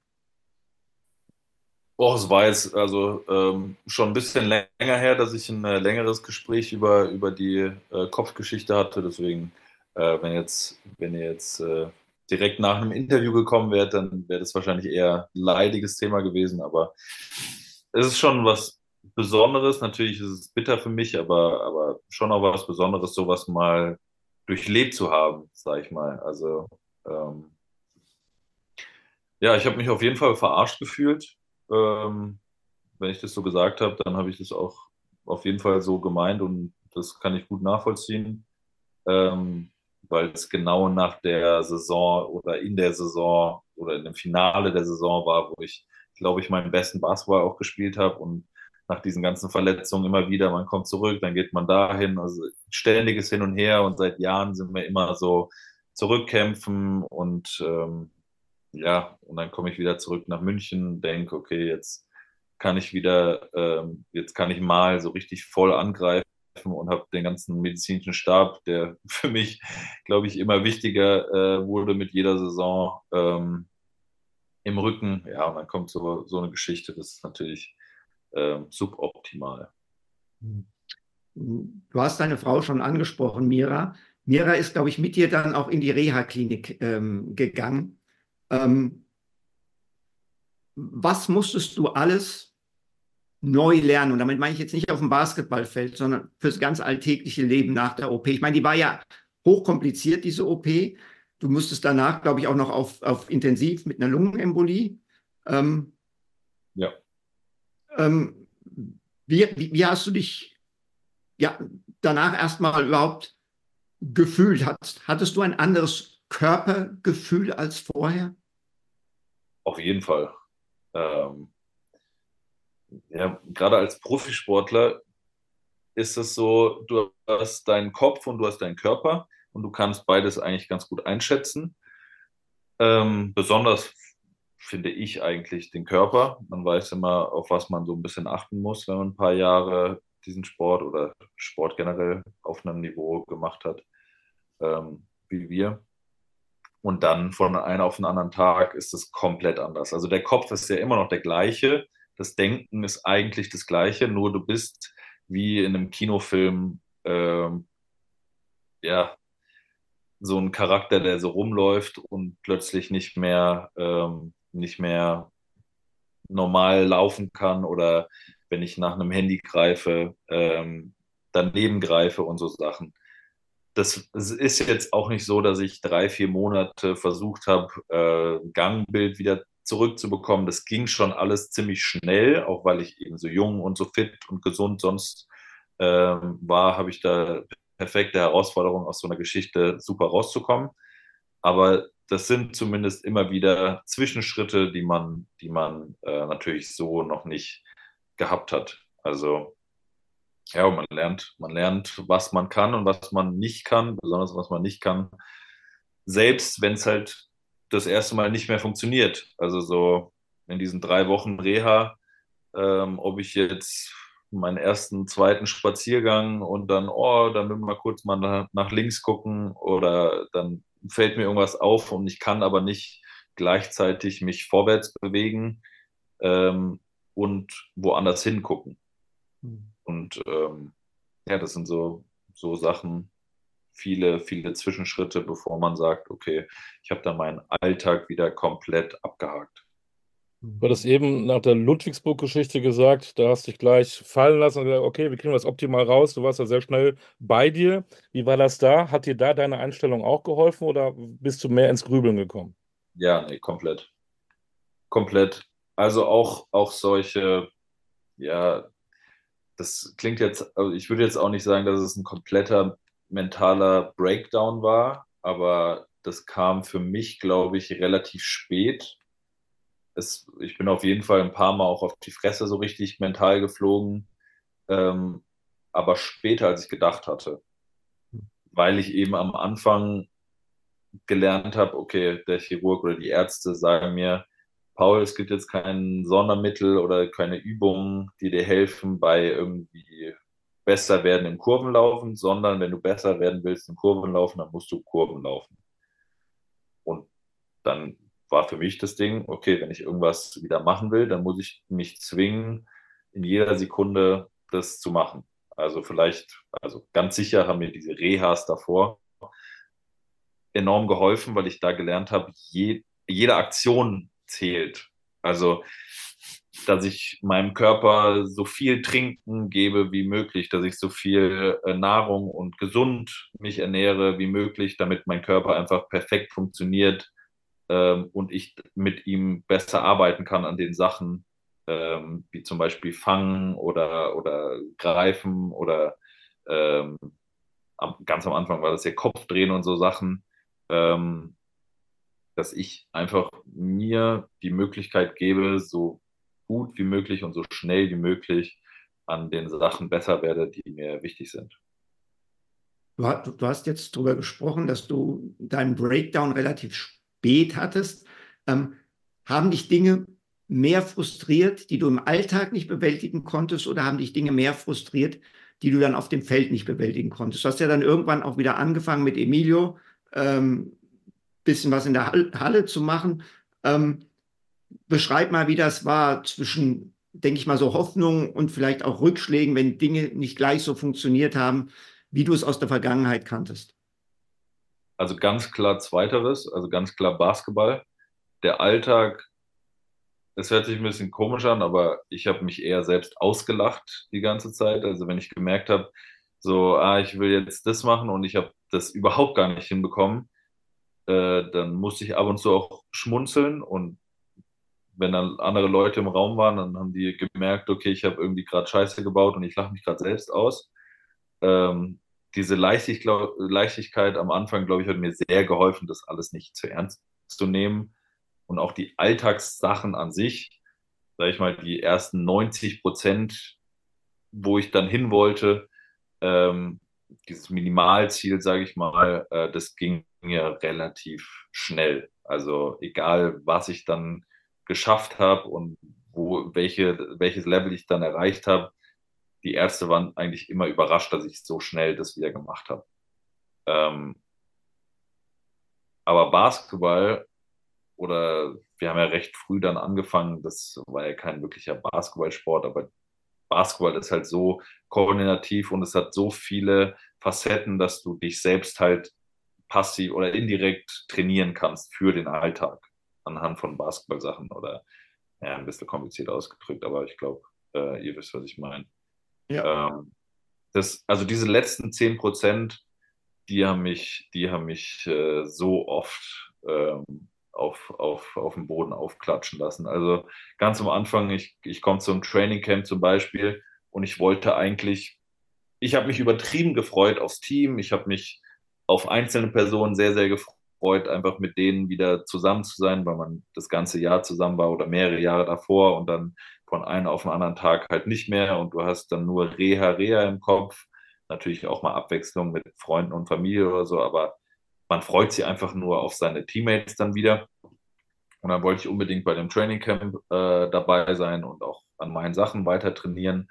Oh, es war jetzt also schon ein bisschen länger her, dass ich ein längeres Gespräch über die Kopfgeschichte hatte. Deswegen, wenn ihr jetzt direkt nach einem Interview gekommen wärt, dann wäre das wahrscheinlich eher ein leidiges Thema gewesen. Aber es ist schon was Besonderes. Natürlich ist es bitter für mich, aber schon auch was Besonderes, sowas mal durchlebt zu haben, sag ich mal. Also ähm, ja, ich habe mich auf jeden Fall verarscht gefühlt. Ähm, Wenn ich das so gesagt habe, dann habe ich das auch auf jeden Fall so gemeint und das kann ich gut nachvollziehen, weil es genau nach der Saison oder in der Saison oder in dem Finale der Saison war, wo ich, glaube ich, meinen besten Basketball auch gespielt habe und nach diesen ganzen Verletzungen immer wieder, man kommt zurück, dann geht man dahin, also ständiges Hin und Her und seit Jahren sind wir immer so zurückkämpfen und ja, und dann komme ich wieder zurück nach München, denke, okay, jetzt kann ich mal so richtig voll angreifen und habe den ganzen medizinischen Stab, der für mich, glaube ich, immer wichtiger wurde mit jeder Saison im Rücken. Ja, und dann kommt so eine Geschichte, das ist natürlich suboptimal. Du hast deine Frau schon angesprochen, Mira. Mira ist, glaube ich, mit dir dann auch in die Reha-Klinik gegangen. Ähm, Was musstest du alles neu lernen? Und damit meine ich jetzt nicht auf dem Basketballfeld, sondern fürs ganz alltägliche Leben nach der OP. Ich meine, die war ja hochkompliziert, diese OP. Du musstest danach, glaube ich, auch noch auf Intensiv mit einer Lungenembolie. Ähm, Ja. ähm, wie hast du dich ja, danach erstmal überhaupt gefühlt? Hattest du ein anderes Körpergefühl als vorher? Auf jeden Fall. Ähm, ja, gerade als Profisportler ist es so, du hast deinen Kopf und du hast deinen Körper und du kannst beides eigentlich ganz gut einschätzen. Besonders finde ich eigentlich den Körper. Man weiß immer, auf was man so ein bisschen achten muss, wenn man ein paar Jahre diesen Sport oder Sport generell auf einem Niveau gemacht hat, wie wir. Und dann von einem auf den anderen Tag ist es komplett anders. Also der Kopf ist ja immer noch der gleiche. Das Denken ist eigentlich das gleiche, nur du bist wie in einem Kinofilm, ja, so ein Charakter, der so rumläuft und plötzlich nicht mehr normal laufen kann oder wenn ich nach einem Handy greife, daneben greife und so Sachen. Das ist jetzt auch nicht so, dass ich 3, 4 Monate versucht habe, Gangbild wieder zurückzubekommen. Das ging schon alles ziemlich schnell, auch weil ich eben so jung und so fit und gesund sonst war, habe ich da perfekte Herausforderung aus so einer Geschichte super rauszukommen. Aber das sind zumindest immer wieder Zwischenschritte, die man natürlich so noch nicht gehabt hat. Also ja, man lernt, was man kann und was man nicht kann, besonders was man nicht kann, selbst wenn es halt das erste Mal nicht mehr funktioniert. Also so in diesen 3 Wochen Reha, ob ich jetzt meinen ersten, zweiten Spaziergang und dann, dann will mal kurz mal nach links gucken oder dann fällt mir irgendwas auf und ich kann aber nicht gleichzeitig mich vorwärts bewegen und woanders hingucken. Und ja, das sind so Sachen, viele Zwischenschritte, bevor man sagt, okay, ich habe da meinen Alltag wieder komplett abgehakt. Du hattest eben nach der Ludwigsburg-Geschichte gesagt, da hast du dich gleich fallen lassen und gesagt, okay, wir kriegen das optimal raus. Du warst ja sehr schnell bei dir. Wie war das da? Hat dir da deine Einstellung auch geholfen oder bist du mehr ins Grübeln gekommen? Ja, nee, komplett. Komplett. Also auch solche, ja, das klingt jetzt, also ich würde jetzt auch nicht sagen, dass es ein kompletter mentaler Breakdown war, aber das kam für mich, glaube ich, relativ spät. Ich bin auf jeden Fall ein paar Mal auch auf die Fresse so richtig mental geflogen, ähm, aber später, als ich gedacht hatte, weil ich eben am Anfang gelernt habe, okay, der Chirurg oder die Ärzte sagen mir, Paul, es gibt jetzt kein Sondermittel oder keine Übungen, die dir helfen bei irgendwie besser werden im Kurvenlaufen, sondern wenn du besser werden willst im Kurvenlaufen, dann musst du Kurven laufen. Und dann war für mich das Ding, okay, wenn ich irgendwas wieder machen will, dann muss ich mich zwingen, in jeder Sekunde das zu machen. Also vielleicht, also ganz sicher haben mir diese Rehas davor enorm geholfen, weil ich da gelernt habe, jede Aktion zählt. Also, dass ich meinem Körper so viel Trinken gebe wie möglich, dass ich so viel Nahrung und gesund mich ernähre wie möglich, damit mein Körper einfach perfekt funktioniert und ich mit ihm besser arbeiten kann an den Sachen, wie zum Beispiel Fangen oder Greifen oder ähm, ganz am Anfang war das ja Kopfdrehen und so Sachen, ähm, dass ich einfach mir die Möglichkeit gebe, so gut wie möglich und so schnell wie möglich an den Sachen besser werde, die mir wichtig sind. Du hast jetzt darüber gesprochen, dass du deinen Breakdown relativ spät hattest. Ähm, Haben dich Dinge mehr frustriert, die du im Alltag nicht bewältigen konntest, oder haben dich Dinge mehr frustriert, die du dann auf dem Feld nicht bewältigen konntest? Du hast ja dann irgendwann auch wieder angefangen mit Emilio, bisschen was in der Halle zu machen. Ähm, Beschreib mal, wie das war zwischen, denke ich mal, so Hoffnungen und vielleicht auch Rückschlägen, wenn Dinge nicht gleich so funktioniert haben, wie du es aus der Vergangenheit kanntest. Also ganz klar Zweiteres, also ganz klar Basketball. Der Alltag, es hört sich ein bisschen komisch an, aber ich habe mich eher selbst ausgelacht die ganze Zeit. Also wenn ich gemerkt habe, so, ich will jetzt das machen und ich habe das überhaupt gar nicht hinbekommen, dann musste ich ab und zu auch schmunzeln und wenn dann andere Leute im Raum waren, dann haben die gemerkt, okay, ich habe irgendwie gerade Scheiße gebaut und ich lache mich gerade selbst aus. Diese Leichtigkeit am Anfang, glaube ich, hat mir sehr geholfen, das alles nicht zu ernst zu nehmen. Und auch die Alltagssachen an sich, sage ich mal, die ersten 90%, wo ich dann hin wollte, ähm, dieses Minimalziel, sage ich mal, das ging mir relativ schnell. Also egal, was ich dann geschafft habe und welches Level ich dann erreicht habe, die Ärzte waren eigentlich immer überrascht, dass ich so schnell das wieder gemacht habe. Ähm, aber Basketball oder wir haben ja recht früh dann angefangen, das war ja kein wirklicher Basketballsport, aber Basketball ist halt so koordinativ und es hat so viele Facetten, dass du dich selbst halt passiv oder indirekt trainieren kannst für den Alltag anhand von Basketballsachen oder ja, ein bisschen kompliziert ausgedrückt, aber ich glaube, ihr wisst, was ich meine. Ja. Ähm, also diese letzten 10%, die haben mich so oft auf dem Boden aufklatschen lassen. Also ganz am Anfang, ich komme zum Training Camp zum Beispiel und ich habe mich übertrieben gefreut aufs Team, ich habe mich auf einzelne Personen sehr, sehr gefreut, einfach mit denen wieder zusammen zu sein, weil man das ganze Jahr zusammen war oder mehrere Jahre davor und dann von einem auf den anderen Tag halt nicht mehr und du hast dann nur Reha, Reha im Kopf. Natürlich auch mal Abwechslung mit Freunden und Familie oder so, aber man freut sich einfach nur auf seine Teammates dann wieder. Und dann wollte ich unbedingt bei dem Training Camp dabei sein und auch an meinen Sachen weiter trainieren.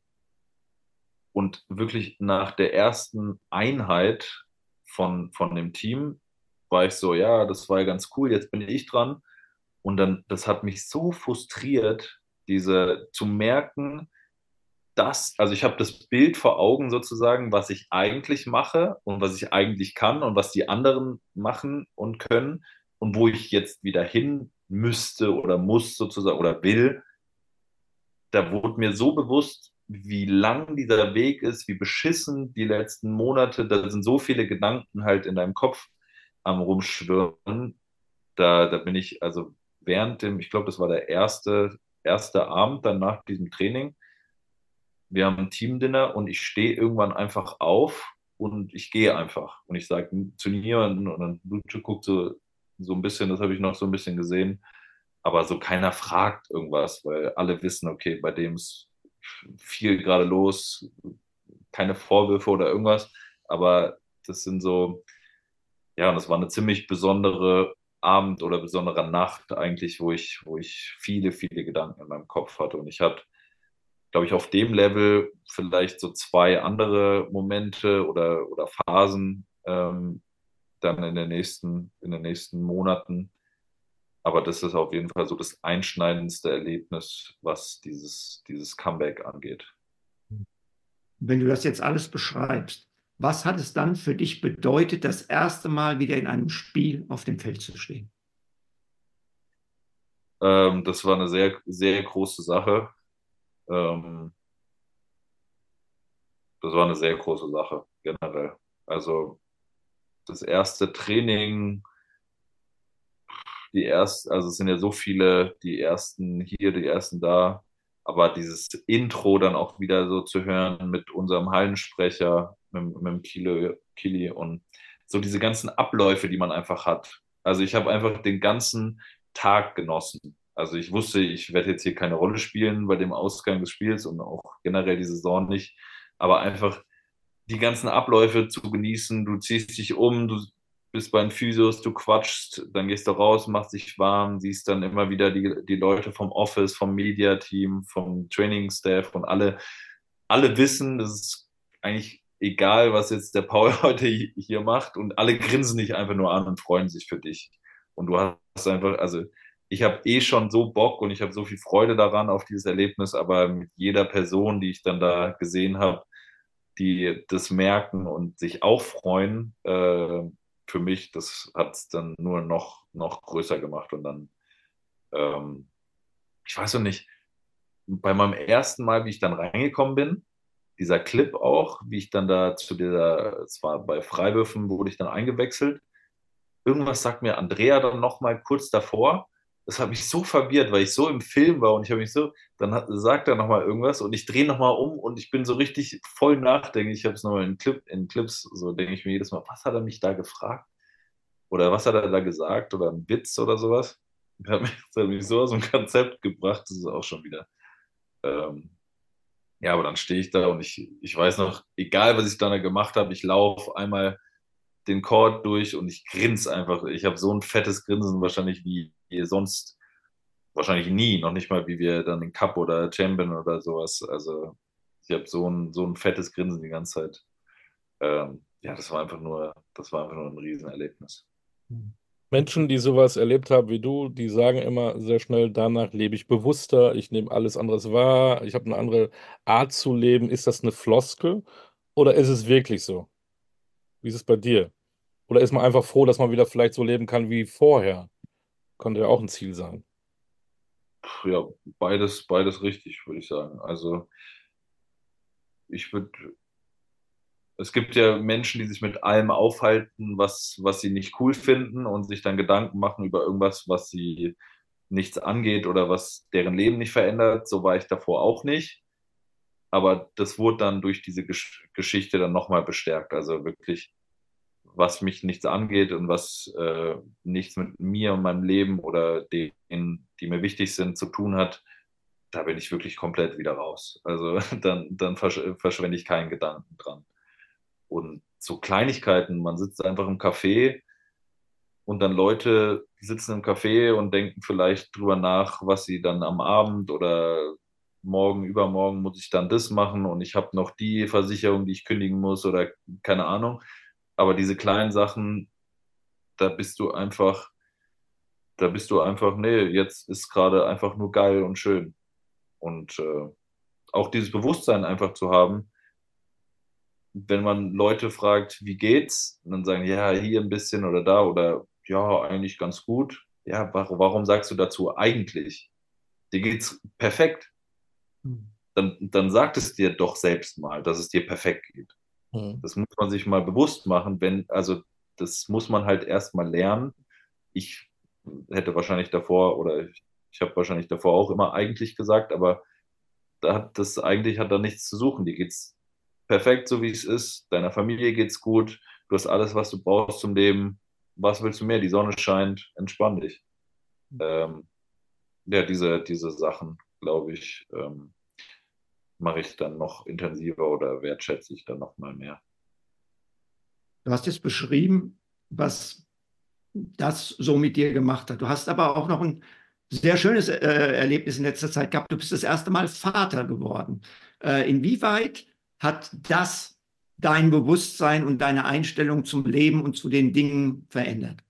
Und wirklich nach der ersten Einheit von dem Team war ich so, ja, das war ja ganz cool, jetzt bin ich dran. Und dann, das hat mich so frustriert, diese zu merken, also ich habe das Bild vor Augen sozusagen, was ich eigentlich mache und was ich eigentlich kann und was die anderen machen und können und wo ich jetzt wieder hin müsste oder muss sozusagen oder will. Da wurde mir so bewusst, wie lang dieser Weg ist, wie beschissen die letzten Monate, da sind so viele Gedanken halt in deinem Kopf am Rumschwirren. Da bin ich, also ich glaube, das war der erste Abend dann nach diesem Training. Wir haben ein Teamdinner und ich stehe irgendwann einfach auf und ich gehe einfach. Und ich sage zu niemandem und dann Lucio guckt so ein bisschen, das habe ich noch so ein bisschen gesehen, aber so keiner fragt irgendwas, weil alle wissen, okay, bei dem ist viel gerade los, keine Vorwürfe oder irgendwas, aber das sind so, ja, und das war eine ziemlich besondere Abend oder besondere Nacht eigentlich, wo ich viele, viele Gedanken in meinem Kopf hatte und ich hatte, glaube ich, auf dem Level vielleicht so zwei andere Momente oder Phasen dann in den nächsten Monaten. Aber das ist auf jeden Fall so das einschneidendste Erlebnis, was dieses Comeback angeht. Wenn du das jetzt alles beschreibst, was hat es dann für dich bedeutet, das erste Mal wieder in einem Spiel auf dem Feld zu stehen? Das war eine sehr, sehr große Sache. Ähm, Das war eine sehr große Sache, generell. Also das erste Training, also es sind ja so viele, die ersten hier, die ersten da, aber dieses Intro dann auch wieder so zu hören mit unserem Hallensprecher, mit dem Kili und so diese ganzen Abläufe, die man einfach hat. Also ich habe einfach den ganzen Tag genossen. Also ich wusste, ich werde jetzt hier keine Rolle spielen bei dem Ausgang des Spiels und auch generell die Saison nicht, aber einfach die ganzen Abläufe zu genießen. Du ziehst dich um, du bist bei den Physios, du quatschst, dann gehst du raus, machst dich warm, siehst dann immer wieder die Leute vom Office, vom Media-Team, vom Training-Staff und alle wissen, das ist eigentlich egal, was jetzt der Paul heute hier macht und alle grinsen dich einfach nur an und freuen sich für dich. Und du hast einfach, also ich habe eh schon so Bock und ich habe so viel Freude daran auf dieses Erlebnis, aber mit jeder Person, die ich dann da gesehen habe, die das merken und sich auch freuen, für mich, das hat es dann nur noch größer gemacht. Und dann, ähm, ich weiß noch nicht, bei meinem ersten Mal, wie ich dann reingekommen bin, dieser Clip auch, wie ich dann da es war bei Freiwürfen, wurde ich dann eingewechselt. Irgendwas sagt mir Andrea dann noch mal kurz davor. Das hat mich so verwirrt, weil ich so im Film war und ich habe mich so, sagt er noch mal irgendwas und ich drehe noch mal um und ich bin so richtig voll nachdenklich. Ich habe es nochmal in Clips, so denke ich mir jedes Mal, was hat er mich da gefragt? Oder was hat er da gesagt? Oder ein Witz oder sowas? Das hat mich so aus dem Konzept gebracht, das ist auch schon wieder. Ähm, ja, aber dann stehe ich da und ich weiß noch, egal was ich dann gemacht habe, ich laufe einmal den Chord durch und ich grinse einfach. Ich habe so ein fettes Grinsen wahrscheinlich wie sonst wahrscheinlich nie, noch nicht mal wie wir dann in Cup oder Champion oder sowas. Also ich habe so ein fettes Grinsen die ganze Zeit. Ja, das war einfach nur ein Riesenerlebnis. Menschen, die sowas erlebt haben wie du, die sagen immer sehr schnell, danach lebe ich bewusster, ich nehme alles anderes wahr, ich habe eine andere Art zu leben. Ist das eine Floskel oder ist es wirklich so? Wie ist es bei dir? Oder ist man einfach froh, dass man wieder vielleicht so leben kann wie vorher? Könnte ja auch ein Ziel sein. Ja, beides richtig, würde ich sagen. Also ich würde es gibt ja Menschen, die sich mit allem aufhalten, was sie nicht cool finden und sich dann Gedanken machen über irgendwas, was sie nichts angeht oder was deren Leben nicht verändert. So war ich davor auch nicht. Aber das wurde dann durch diese Geschichte dann nochmal bestärkt. Also wirklich, was mich nichts angeht und was nichts mit mir und meinem Leben oder denen, die mir wichtig sind, zu tun hat, da bin ich wirklich komplett wieder raus. Also dann verschwende ich keinen Gedanken dran. Und so Kleinigkeiten, man sitzt einfach im Café und dann Leute sitzen im Café und denken vielleicht drüber nach, was sie dann am Abend oder morgen, übermorgen muss ich dann das machen und ich habe noch die Versicherung, die ich kündigen muss oder keine Ahnung. Aber diese kleinen Sachen, da bist du einfach, nee, jetzt ist gerade einfach nur geil und schön. Und auch dieses Bewusstsein einfach zu haben, wenn man Leute fragt, wie geht's, und dann sagen, ja, hier ein bisschen oder ja, eigentlich ganz gut. Ja, warum sagst du dazu eigentlich? Dir geht's perfekt. Dann sagt es dir doch selbst mal, dass es dir perfekt geht. Mhm. Das muss man sich mal bewusst machen, also das muss man halt erst mal lernen. Ich hätte wahrscheinlich davor ich habe wahrscheinlich davor auch immer eigentlich gesagt, aber eigentlich hat da nichts zu suchen. Dir geht's perfekt, so wie es ist. Deiner Familie geht's gut. Du hast alles, was du brauchst zum Leben. Was willst du mehr? Die Sonne scheint. Entspann dich. Ähm, ja, diese Sachen, glaube ich, mache ich dann noch intensiver oder wertschätze ich dann noch mal mehr. Du hast jetzt beschrieben, was das so mit dir gemacht hat. Du hast aber auch noch ein sehr schönes Erlebnis in letzter Zeit gehabt. Du bist das erste Mal Vater geworden. Inwieweit hat das dein Bewusstsein und deine Einstellung zum Leben und zu den Dingen verändert?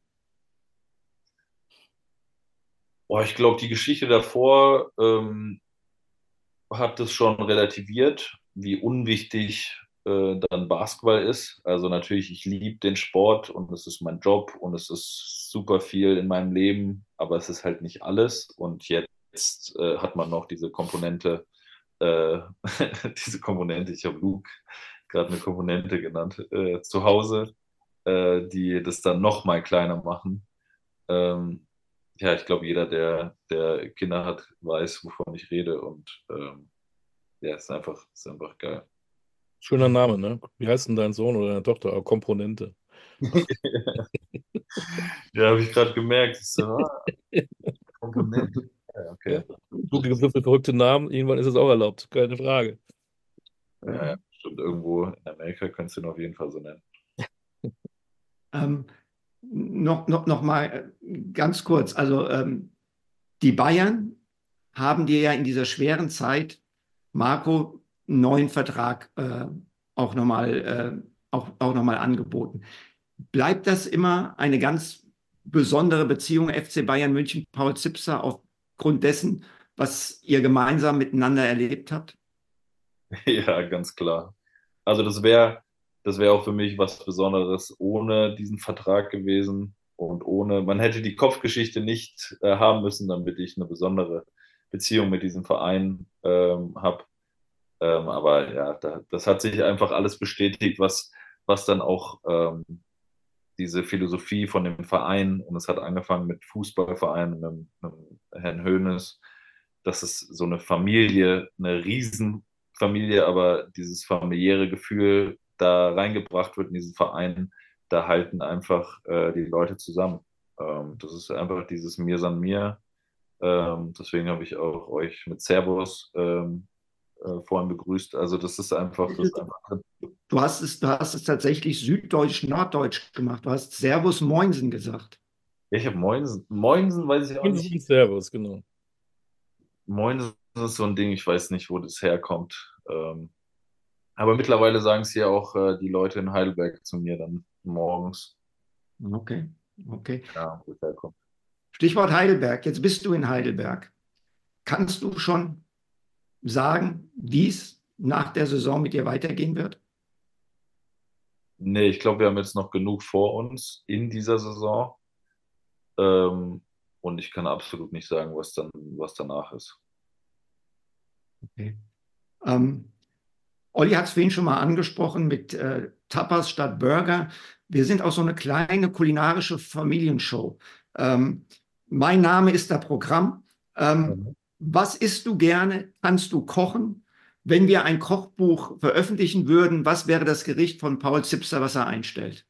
Boah, ich glaube, die Geschichte davor hat es schon relativiert, wie unwichtig dann Basketball ist. Also natürlich, ich liebe den Sport und es ist mein Job und es ist super viel in meinem Leben, aber es ist halt nicht alles. Und jetzt hat man noch diese Komponente, äh, ich habe Luke gerade eine Komponente genannt, zu Hause, die das dann noch mal kleiner machen. Ähm, ja, ich glaube, jeder, der Kinder hat, weiß, wovon ich rede und ja, ist einfach geil. Schöner Name, ne? Wie heißt denn dein Sohn oder deine Tochter? Komponente. Ja, habe ich gerade gemerkt. Ich so, Komponente. Ja, Ja. okay. Du gibst so viele verrückte Namen, irgendwann ist es auch erlaubt, keine Frage. Ja, ja, stimmt. Irgendwo in Amerika könntest du ihn auf jeden Fall so nennen. Ähm, noch mal ganz kurz. Also die Bayern haben dir ja in dieser schweren Zeit, Marco, einen neuen Vertrag auch noch mal angeboten. Bleibt das immer eine ganz besondere Beziehung FC Bayern München, Paul Zipser, aufgrund dessen, was ihr gemeinsam miteinander erlebt habt? Ja, ganz klar. Also das wäre auch für mich was Besonderes ohne diesen Vertrag gewesen und man hätte die Kopfgeschichte nicht haben müssen, damit ich eine besondere Beziehung mit diesem Verein habe. Aber ja, das hat sich einfach alles bestätigt, was dann auch diese Philosophie von dem Verein, und es hat angefangen mit Fußballverein, mit Herrn Hoeneß, dass es so eine Familie, eine Riesenfamilie, aber dieses familiäre Gefühl da reingebracht wird in diesen Verein, da halten einfach die Leute zusammen. Das ist einfach dieses Mir san mir. Deswegen habe ich auch euch mit Servus vorhin begrüßt. Also das ist einfach. Du hast es tatsächlich süddeutsch-norddeutsch gemacht. Du hast Servus Moinsen gesagt. Ja, ich habe Moinsen weiß ich auch Und es ist ein nicht. Servus, genau. Moinsen ist so ein Ding, ich weiß nicht, wo das herkommt. Aber mittlerweile sagen es ja auch die Leute in Heidelberg zu mir dann morgens, Okay, okay. ja, wo es herkommt. Stichwort Heidelberg. Jetzt bist du in Heidelberg. Kannst du schon sagen, wie es nach der Saison mit dir weitergehen wird? Nee, ich glaube, wir haben jetzt noch genug vor uns in dieser Saison. Ähm, und ich kann absolut nicht sagen, was danach ist. Okay. Ähm, Olli hat es vorhin schon mal angesprochen mit Tapas statt Burger. Wir sind auch so eine kleine kulinarische Familienshow. Ähm, Mein Name ist das Programm. Mhm. Was isst du gerne? Kannst du kochen? Wenn wir ein Kochbuch veröffentlichen würden, was wäre das Gericht von Paul Zipser, was er einstellt?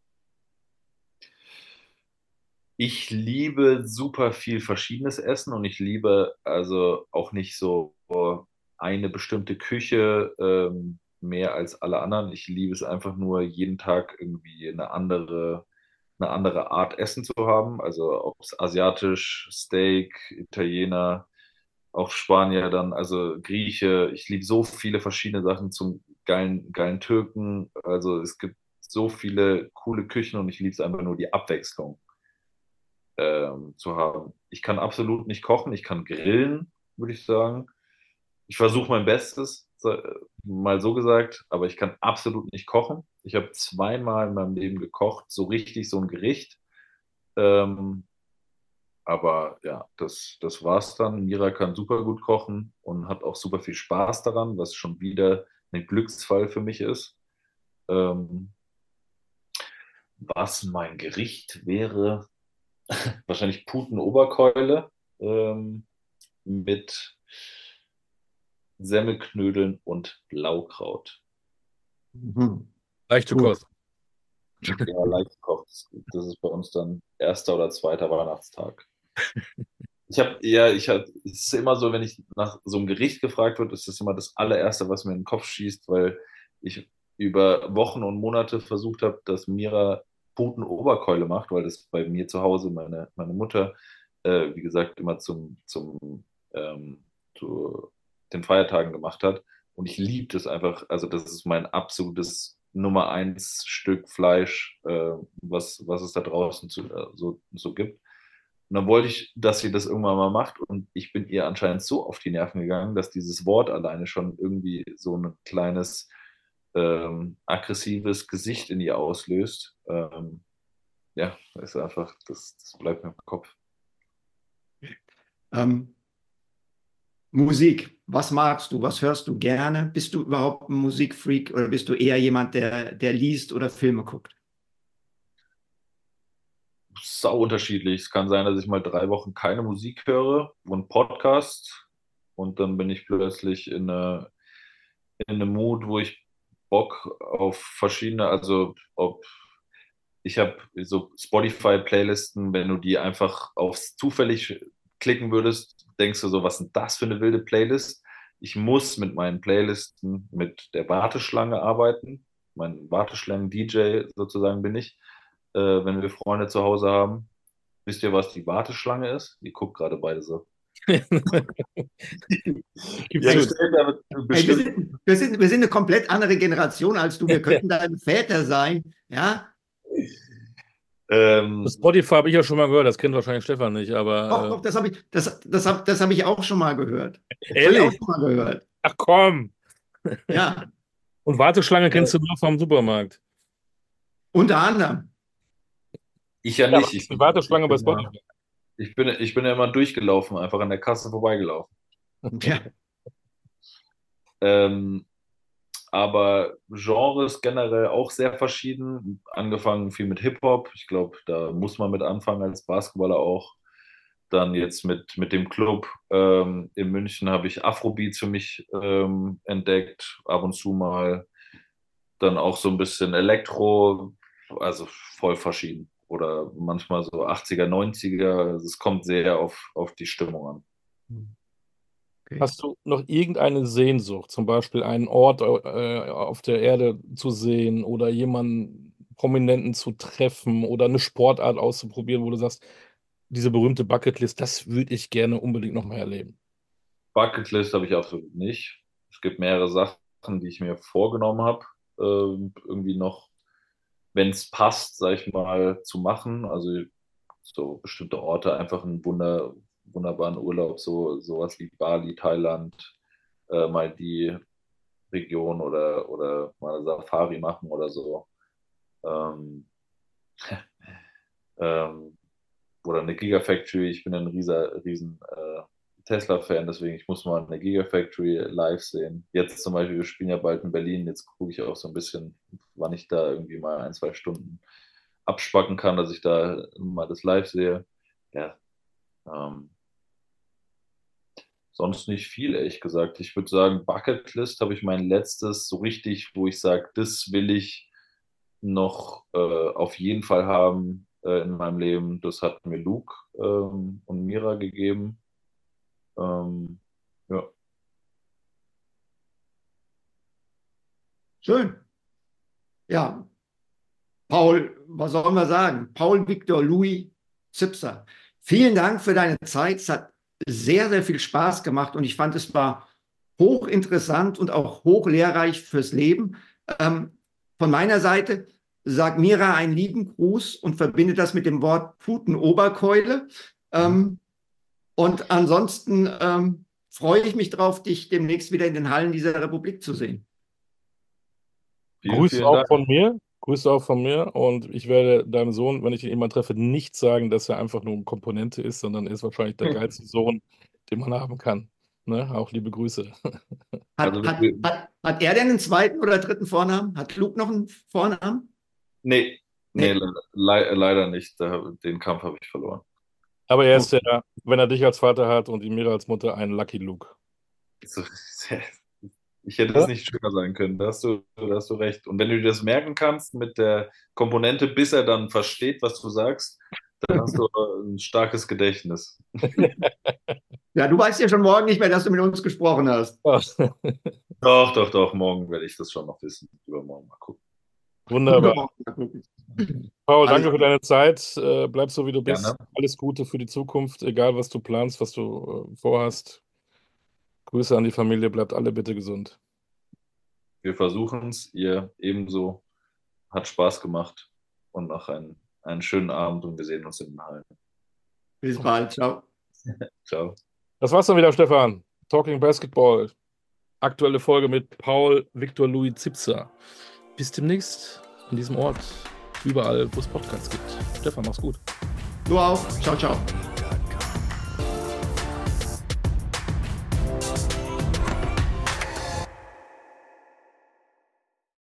Ich liebe super viel verschiedenes Essen und ich liebe also auch nicht so eine bestimmte Küche mehr als alle anderen. Ich liebe es einfach nur, jeden Tag irgendwie eine andere Art Essen zu haben. Also ob es asiatisch, Steak, Italiener, auch Spanier dann, also Grieche. Ich liebe so viele verschiedene Sachen zum geilen Türken. Also es gibt so viele coole Küchen und ich liebe es einfach nur die Abwechslung zu haben. Ich kann absolut nicht kochen, ich kann grillen, würde ich sagen. Ich versuche mein Bestes, mal so gesagt, aber ich kann absolut nicht kochen. Ich habe zweimal in meinem Leben gekocht, so richtig so ein Gericht. Ähm, aber ja, das war's dann. Mira kann super gut kochen und hat auch super viel Spaß daran, was schon wieder ein Glücksfall für mich ist. Ähm, was mein Gericht wäre, wahrscheinlich Putenoberkeule mit Semmelknödeln und Blaukraut. Mhm. Leichte Gut. Kost. Ja, leicht gekocht. Das ist bei uns dann erster oder zweiter Weihnachtstag. Es ist immer so, wenn ich nach so einem Gericht gefragt wird, ist das immer das allererste, was mir in den Kopf schießt, weil ich über Wochen und Monate versucht habe, dass Mira Puten-Oberkeule macht, weil das bei mir zu Hause meine Mutter, wie gesagt, immer ähm, zu den Feiertagen gemacht hat. Und ich liebe das einfach, also das ist mein absolutes Nummer eins Stück Fleisch, was es da draußen so gibt. Und dann wollte ich, dass sie das irgendwann mal macht. Und ich bin ihr anscheinend so auf die Nerven gegangen, dass dieses Wort alleine schon irgendwie so ein kleines aggressives Gesicht in ihr auslöst. Ja, ist einfach, das bleibt mir im Kopf. Ähm, Musik, was magst du? Was hörst du gerne? Bist du überhaupt ein Musikfreak oder bist du eher jemand, der liest oder Filme guckt? Sau unterschiedlich. Es kann sein, dass ich mal 3 Wochen keine Musik höre und Podcast und dann bin ich plötzlich in einem Mood, wo ich Bock auf verschiedene, also ob ich habe so Spotify-Playlisten, wenn du die einfach aufs zufällig klicken würdest, denkst du so, was ist denn das für eine wilde Playlist? Ich muss mit meinen Playlisten mit der Warteschlange arbeiten. Mein Warteschlangen-DJ sozusagen bin ich, wenn wir Freunde zu Hause haben. Wisst ihr, was die Warteschlange ist? Ihr guckt gerade beide so. Ich gebe Ihr zu. stellt damit Hey, bestimmt. wir sind eine komplett andere Generation als du. Wir könnten deine Väter sein. Ja, Ähm, Spotify habe ich ja schon mal gehört, das kennt wahrscheinlich Stefan nicht, doch, aber doch, das hab ich auch schon mal gehört. Habe ich auch ehrlich, schon mal gehört. ach komm. Ja, Und Warteschlange äh, kennst du nur vom Supermarkt. unter anderem. ich ja Ja, aber nicht. das ist die Warteschlange bei Spotify. Ich bin ja immer durchgelaufen, einfach an der Kasse vorbeigelaufen. Ja. Ähm, aber Genres generell auch sehr verschieden. Angefangen viel mit Hip-Hop. Ich glaube, da muss man mit anfangen als Basketballer auch. Dann jetzt mit dem Club in München habe ich Afrobeats für mich entdeckt, ab und zu mal. Dann auch so ein bisschen Elektro, also voll verschieden. Oder manchmal so 80er, 90er. Also es kommt sehr auf die Stimmung an. Okay. Hast du noch irgendeine Sehnsucht, zum Beispiel einen Ort auf der Erde zu sehen oder jemanden Prominenten zu treffen oder eine Sportart auszuprobieren, wo du sagst, diese berühmte Bucketlist, das würde ich gerne unbedingt nochmal erleben. Bucketlist habe ich absolut nicht. Es gibt mehrere Sachen, die ich mir vorgenommen habe, irgendwie noch, wenn es passt, sage ich mal, zu machen. Also so bestimmte Orte, einfach einen wunderbaren Urlaub, sowas wie Bali, Thailand, mal die Region oder mal eine Safari machen oder so. Ähm, ähm, oder eine Gigafactory. Ich bin ein riesen Tesla-Fan, deswegen ich muss mal eine Gigafactory live sehen. Jetzt zum Beispiel, wir spielen ja bald in Berlin, jetzt gucke ich auch so ein bisschen, wann ich da irgendwie mal 1, 2 Stunden abspacken kann, dass ich da mal das live sehe. Ja, ähm, sonst nicht viel, ehrlich gesagt. Ich würde sagen, Bucketlist habe ich mein letztes so richtig, wo ich sage, das will ich noch auf jeden Fall haben in meinem Leben. Das hat mir Luke und Mira gegeben. Ja. Schön. Ja, Paul, was sollen wir sagen? Paul Victor Louis Zipser. Vielen Dank für deine Zeit. Es hat sehr, sehr viel Spaß gemacht und ich fand, es war hochinteressant und auch hochlehrreich fürs Leben. Von meiner Seite sag Mira einen lieben Gruß und verbinde das mit dem Wort Putenoberkeule. Und ansonsten freue ich mich drauf, dich demnächst wieder in den Hallen dieser Republik zu sehen. Vielen, Grüße vielen auch Dank. von mir. Grüße auch von mir. Und ich werde deinem Sohn, wenn ich ihn immer treffe, nicht sagen, dass er einfach nur eine Komponente ist, sondern er ist wahrscheinlich der geilste Sohn, den man haben kann. Ne? Auch liebe Grüße. Also, Hat er denn einen zweiten oder dritten Vornamen? Hat Luke noch einen Vornamen? nee, Nee. leider nicht. Den Kampf habe ich verloren. Aber er ist ja, wenn er dich als Vater hat und die Mira als Mutter, ein Lucky Luke. Ich hätte es nicht schöner sein können, da hast du recht. Und wenn du dir das merken kannst mit der Komponente, bis er dann versteht, was du sagst, dann hast du ein starkes Gedächtnis. Ja, du weißt ja schon morgen nicht mehr, dass du mit uns gesprochen hast. Doch, morgen werde ich das schon noch wissen. Übermorgen mal gucken. Wunderbar. Paul, danke Also, für deine Zeit. Bleib so, wie du bist. Gerne. Alles Gute für die Zukunft, egal was du planst, was du vorhast. Grüße an die Familie, bleibt alle bitte gesund. Wir versuchen es, ihr ebenso. Hat Spaß gemacht und noch einen schönen Abend und wir sehen uns in den Hallen. bis bald. Ciao. Ciao. Das war's dann wieder, Stefan. Talking Basketball. Aktuelle Folge mit Paul Victor Louis Zipser. Bis demnächst an diesem Ort. Überall, wo es Podcasts gibt. Stefan, mach's gut. Du auch. Ciao, ciao.